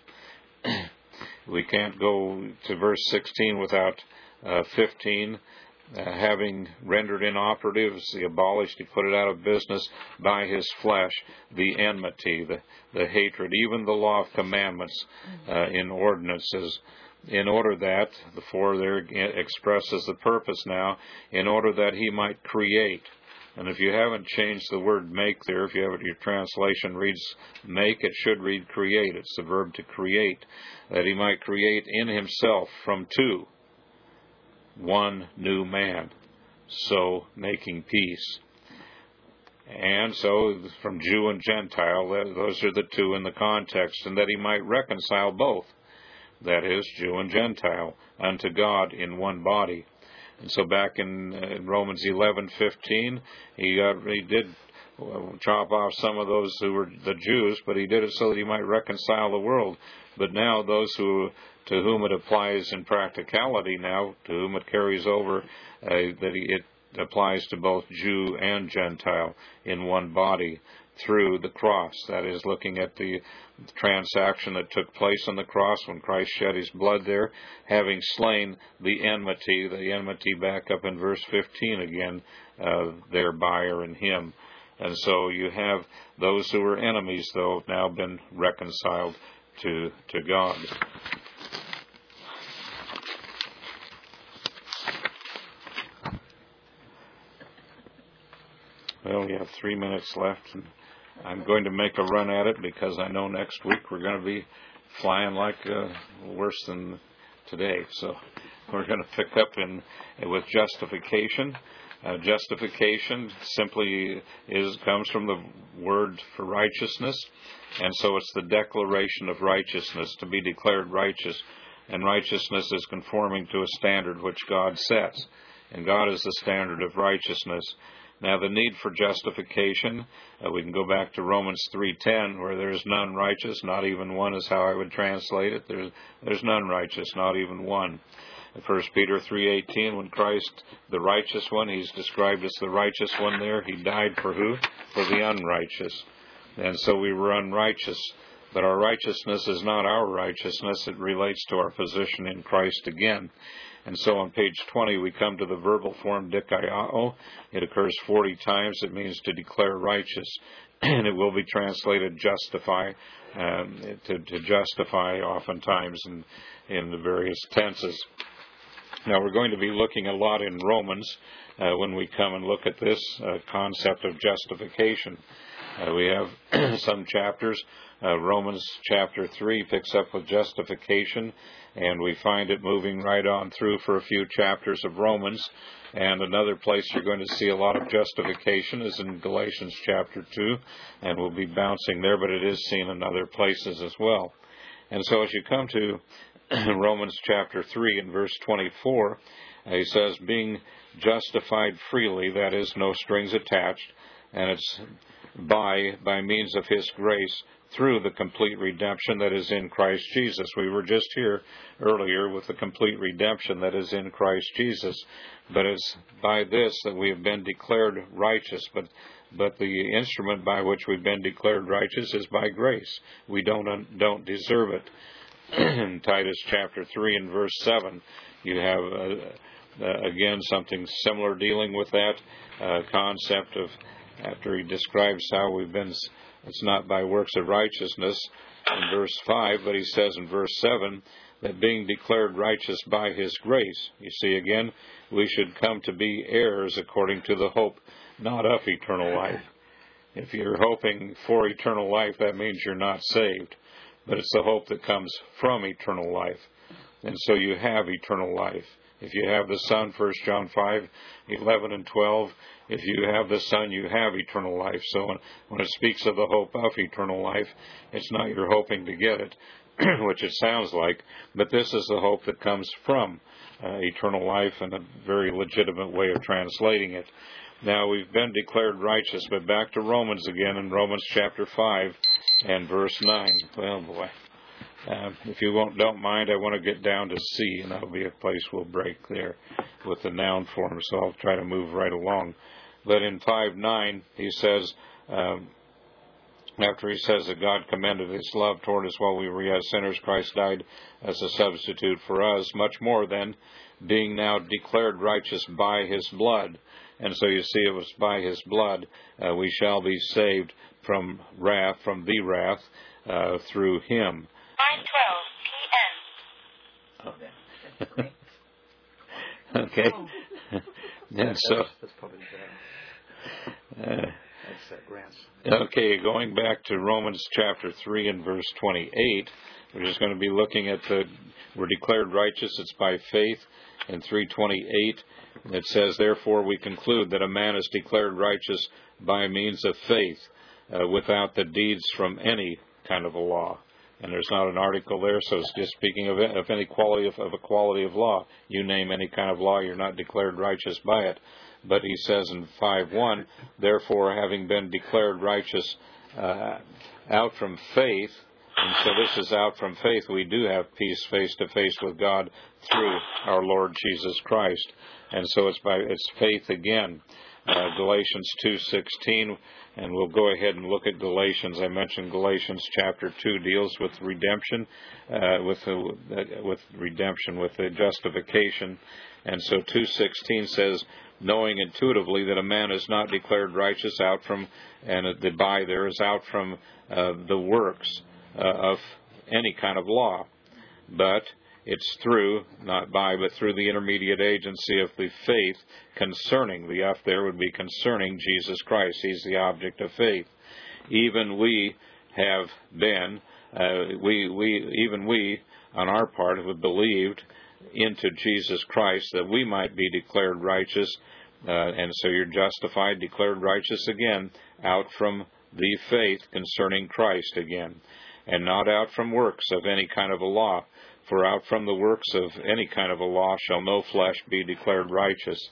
[SPEAKER 1] We can't go to verse 16 without 15. Having rendered inoperative, he abolished, he put it out of business by his flesh, the enmity, the hatred, even the law of commandments in ordinances, in order that, the 4 there expresses the purpose now, in order that he might create. And if you haven't changed the word make there, if you have it, your translation reads make, it should read create. It's the verb to create, that he might create in himself from 2 one new man, so making peace. And so from Jew and Gentile, those are the 2 in the context, and that he might reconcile both, that is, Jew and Gentile, unto God in one body. And so back in Romans 11:15, he did chop off some of those who were the Jews, but he did it so that he might reconcile the world. But now those to whom it applies in practicality now, to whom it carries over, it applies to both Jew and Gentile in one body through the cross. That is, looking at the transaction that took place on the cross when Christ shed his blood there, having slain the enmity back up in verse 15 again, thereby or in him. And so you have those who were enemies, though, have now been reconciled to God. Well, we have 3 minutes left, and I'm going to make a run at it because I know next week we're going to be flying like worse than today. So we're going to pick up with justification. Justification simply comes from the word for righteousness, and so it's the declaration of righteousness, to be declared righteous. And righteousness is conforming to a standard which God sets, and God is the standard of righteousness. Now, the need for justification, we can go back to Romans 3:10, where there is none righteous, not even one is how I would translate it. There's none righteous, not even one. 1 Peter 3:18, when Christ, the righteous one, he's described as the righteous one there. He died for who? For the unrighteous. And so we were unrighteous. But our righteousness is not our righteousness. It relates to our position in Christ again. And so on page 20, we come to the verbal form dikaiao. It occurs 40 times. It means to declare righteous. And it will be translated justify, to justify oftentimes in the various tenses. Now, we're going to be looking a lot in Romans when we come and look at this concept of justification. We have some chapters. Romans chapter 3 picks up with justification, and we find it moving right on through for a few chapters of Romans. And another place you're going to see a lot of justification is in Galatians chapter 2, and we'll be bouncing there, but it is seen in other places as well. And so as you come to Romans chapter 3 and verse 24, he says, being justified freely, that is, no strings attached, and it's by means of His grace through the complete redemption that is in Christ Jesus. We were just here earlier with the complete redemption that is in Christ Jesus. But it's by this that we have been declared righteous. But the instrument by which we've been declared righteous is by grace. We don't deserve it. In Titus chapter 3 and verse 7, you have again something similar dealing with that concept of, after he describes how we've been, it's not by works of righteousness in verse 5, but he says in verse 7 that being declared righteous by His grace, you see again, we should come to be heirs according to the hope, not of eternal life. If you're hoping for eternal life, that means you're not saved. But it's the hope that comes from eternal life. And so you have eternal life. If you have the Son, 1 John 5:11 and 12, if you have the Son, you have eternal life. So when it speaks of the hope of eternal life, it's not you're hoping to get it, which it sounds like, but this is the hope that comes from eternal life, and a very legitimate way of translating it. Now, we've been declared righteous, but back to Romans again, in Romans chapter 5 and verse 9. Well, boy. If you don't mind, I want to get down to C, and that'll be a place we'll break there with the noun form, so I'll try to move right along. But in 5:9, he says, after he says that God commended His love toward us while we were yet sinners, Christ died as a substitute for us, much more then, being now declared righteous by His blood. And so you see, it was by His blood we shall be saved from wrath, from the wrath, through Him.
[SPEAKER 3] 9:12 p.m.
[SPEAKER 1] Okay. And so,
[SPEAKER 2] That's probably that's Grant's.
[SPEAKER 1] okay, going back to Romans chapter 3 and verse 28, we're just going to be looking at we're declared righteous, it's by faith. In 3:28, it says, therefore we conclude that a man is declared righteous by means of faith, without the deeds from any kind of a law. And there's not an article there, so it's just speaking of any quality of a quality of law. You name any kind of law, you're not declared righteous by it. But he says in 5:1, therefore, having been declared righteous out from faith, and so this is out from faith, we do have peace face to face with God through our Lord Jesus Christ. And so it's faith again. Galatians 2:16, and we'll go ahead and look at Galatians. I mentioned Galatians chapter 2 deals with redemption, with redemption, with the justification. And so 2:16 says, knowing intuitively that a man is not declared righteous out from, and the by there is out from the works of any kind of law, but it's through, not by, but through the intermediate agency of the faith concerning, the F there would be concerning Jesus Christ. He's the object of faith. Even we have been, even we, on our part, have believed into Jesus Christ that we might be declared righteous. And so you're justified, declared righteous again, out from the faith concerning Christ again, and not out from works of any kind of a law. For out from the works of any kind of a law shall no flesh be declared righteous.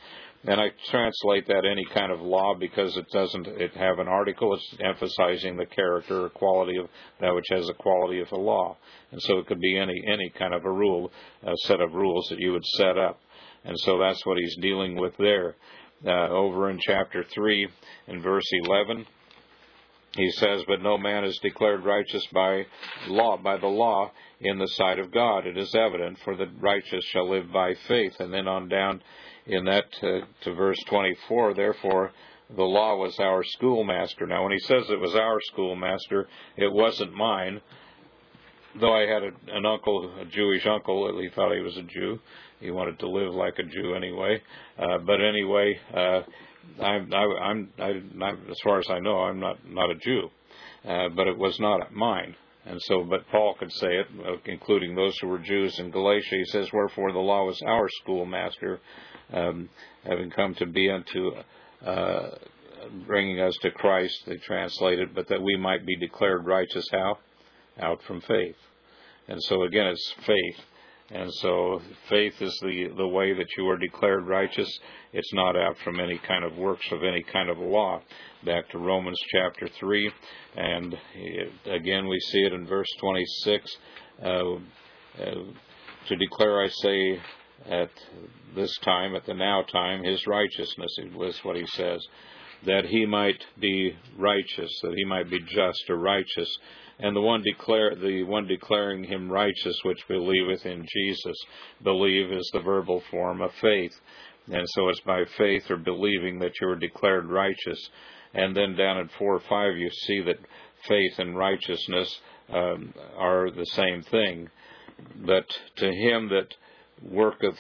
[SPEAKER 1] And I translate that any kind of law because it doesn't have an article. It's emphasizing the character or quality of that which has the quality of a law. And so it could be any kind of a rule, a set of rules that you would set up. And so that's what he's dealing with there. Over in chapter 3, in verse 11, he says, "But no man is declared righteous by the law in the sight of God. It is evident, for the righteous shall live by faith." And then on down in that to verse 24, "Therefore the law was our schoolmaster." Now, when he says it was our schoolmaster, it wasn't mine. Though I had an uncle, a Jewish uncle, he thought he was a Jew. He wanted to live like a Jew anyway. But anyway, I'm as far as I know, I'm not a Jew. But it was not mine. And so, but Paul could say it, including those who were Jews in Galatia. He says, "Wherefore the law was our schoolmaster, having come to be unto bringing us to Christ," they translate it, "but that we might be declared righteous." How? Out from faith. And so again, it's faith. And so faith is the way that you are declared righteous. It's not out from any kind of works of any kind of law. Back to Romans chapter 3, and again we see it in verse 26. "To declare, I say, at this time, at the now time, his righteousness," is what he says, "that he might be righteous, that he might be just or righteous. And the one declaring him righteous, which believeth in Jesus." Believe is the verbal form of faith. And so it's by faith or believing that you are declared righteous. And then down in 4 or 5, you see that faith and righteousness are the same thing. "But to him that worketh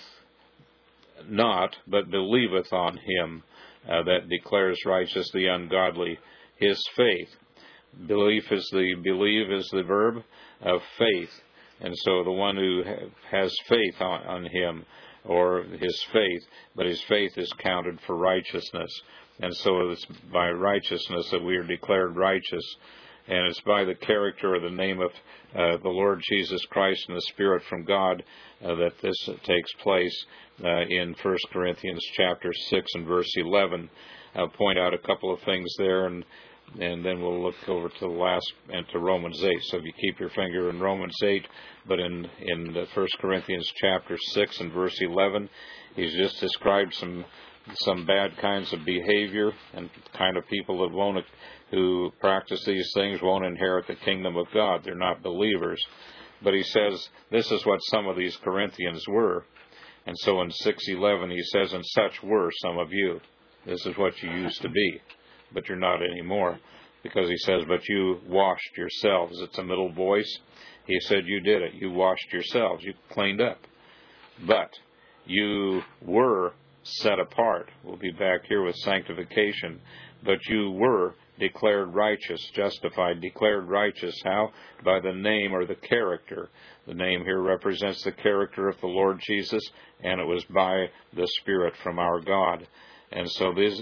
[SPEAKER 1] not, but believeth on him that declares righteous the ungodly, his faith." Believe is the verb of faith. And so the one who has faith on him, or his faith, but his faith is counted for righteousness. And so it's by righteousness that we are declared righteous. And it's by the character or the name of the Lord Jesus Christ and the Spirit from God that this takes place in 1 Corinthians chapter 6 and verse 11. I'll point out a couple of things there, and then we'll look over to the last and to Romans 8. So if you keep your finger in Romans 8, but in 1 Corinthians chapter 6 and verse 11, he's just described some bad kinds of behavior, and kind of people that who practice these things won't inherit the kingdom of God. They're not believers. But he says this is what some of these Corinthians were. And so in 6:11 he says, "And such were some of you." This is what you used to be, but you're not anymore. Because he says, "But you washed yourselves." It's a middle voice. He said you did it. You washed yourselves. You cleaned up. "But you were set apart." We'll be back here with sanctification. "But you were declared righteous," justified, declared righteous. How? By the name or the character. The name here represents the character of the Lord Jesus, and it was by the Spirit from our God. And so this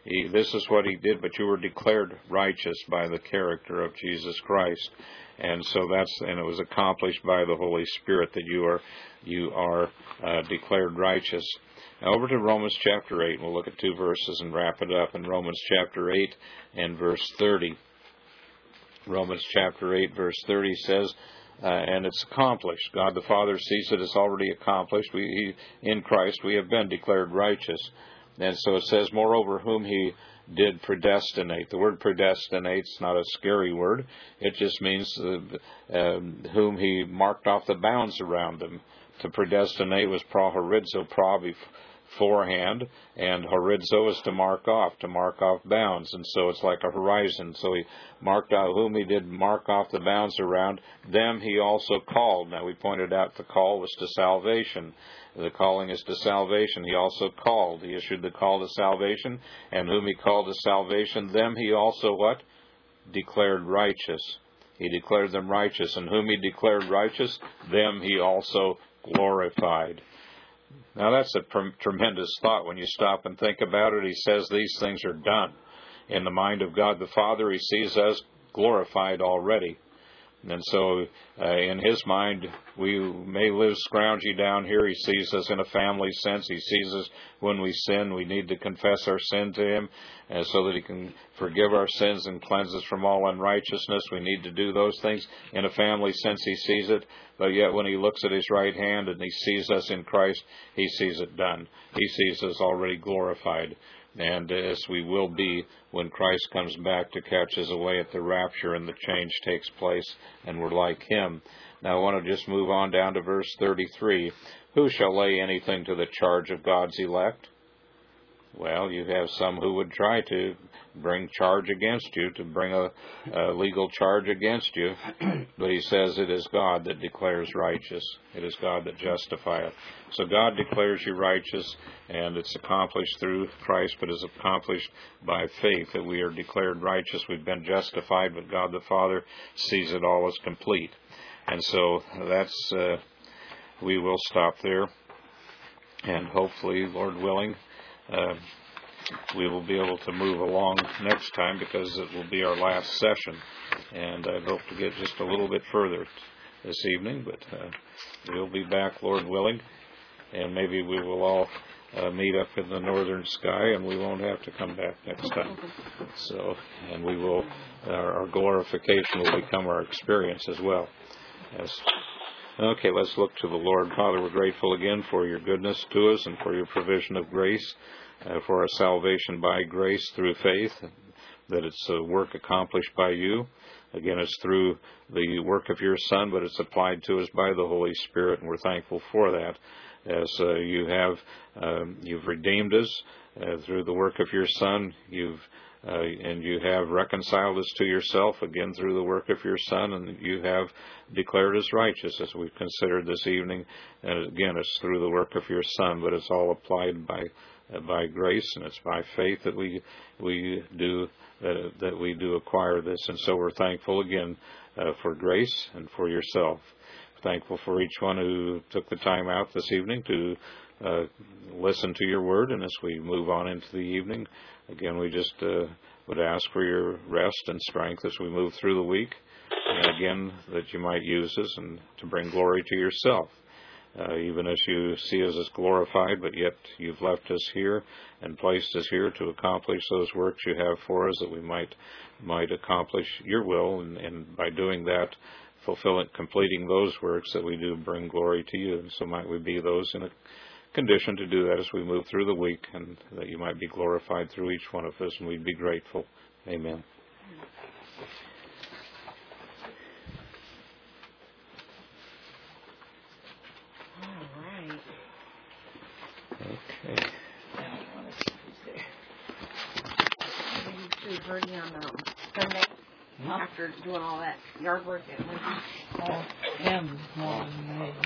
[SPEAKER 1] is what he did, but you were declared righteous by the character of Jesus Christ. And so and it was accomplished by the Holy Spirit that you are declared righteous. Now over to Romans chapter 8. We'll look at 2 verses and wrap it up. In Romans chapter 8 and verse 30. Romans chapter 8 verse 30 says, and it's accomplished. God the Father sees it as already accomplished. In Christ we have been declared righteous. And so it says, "Moreover, whom he did predestinate." The word predestinate is not a scary word. It just means whom he marked off the bounds around them. To predestinate was prohorizo, beforehand, and horizo is to mark off bounds. And so it's like a horizon. So he marked out whom he did mark off the bounds around. Them he also called. Now we pointed out the call was to salvation. The calling is to salvation. He also called. He issued the call to salvation. And whom he called to salvation, them he also what? Declared righteous. He declared them righteous. And whom he declared righteous, them he also glorified. Now that's a tremendous thought when you stop and think about it. He says these things are done. In the mind of God the Father, he sees us glorified already. And so in his mind, we may live scroungy down here. He sees us in a family sense. He sees us when we sin. We need to confess our sin to him so that he can forgive our sins and cleanse us from all unrighteousness. We need to do those things. In a family sense, he sees it. But yet when he looks at his right hand and he sees us in Christ, he sees it done. He sees us already glorified. And as we will be when Christ comes back to catch us away at the rapture and the change takes place and we're like him. Now I want to just move on down to verse 33. Who shall lay anything to the charge of God's elect? Well, you have some who would try to bring charge against you, to bring a legal charge against you. But he says it is God that declares righteous. It is God that justifieth. So God declares you righteous, and it's accomplished through Christ, but is accomplished by faith that we are declared righteous. We've been justified, but God the Father sees it all as complete. And so that's, we will stop there. And hopefully, Lord willing, we will be able to move along next time because it will be our last session. And I hope to get just a little bit further this evening, but we'll be back, Lord willing, and maybe we will all meet up in the northern sky and we won't have to come back next time. So, and we will, our glorification will become our experience as well. Yes. Okay, let's look to the Lord. Father, we're grateful again for your goodness to us and for your provision of grace, for our salvation by grace through faith, that it's a work accomplished by you. Again, it's through the work of your Son, but it's applied to us by the Holy Spirit, and we're thankful for that. As you've redeemed us through the work of your Son, and you have reconciled us to yourself again through the work of your Son, and you have declared us righteous, as we've considered this evening. And again, it's through the work of your Son, but it's all applied by grace, and it's by faith that we do acquire this. And so we're thankful again for grace and for yourself. Thankful for each one who took the time out this evening to listen to your word. And as we move on into the evening, again, we just would ask for your rest and strength as we move through the week. And again, that you might use us and to bring glory to yourself. Even as you see us as glorified, but yet you've left us here and placed us here to accomplish those works you have for us, that we might accomplish your will, and by doing that, completing those works, that we do bring glory to you. And so might we be those in a condition to do that as we move through the week, and that you might be glorified through each one of us, and we'd be grateful. Amen. Okay.
[SPEAKER 3] Birdie on Sunday after doing all that yard work at Lincoln.
[SPEAKER 4] Him more than me.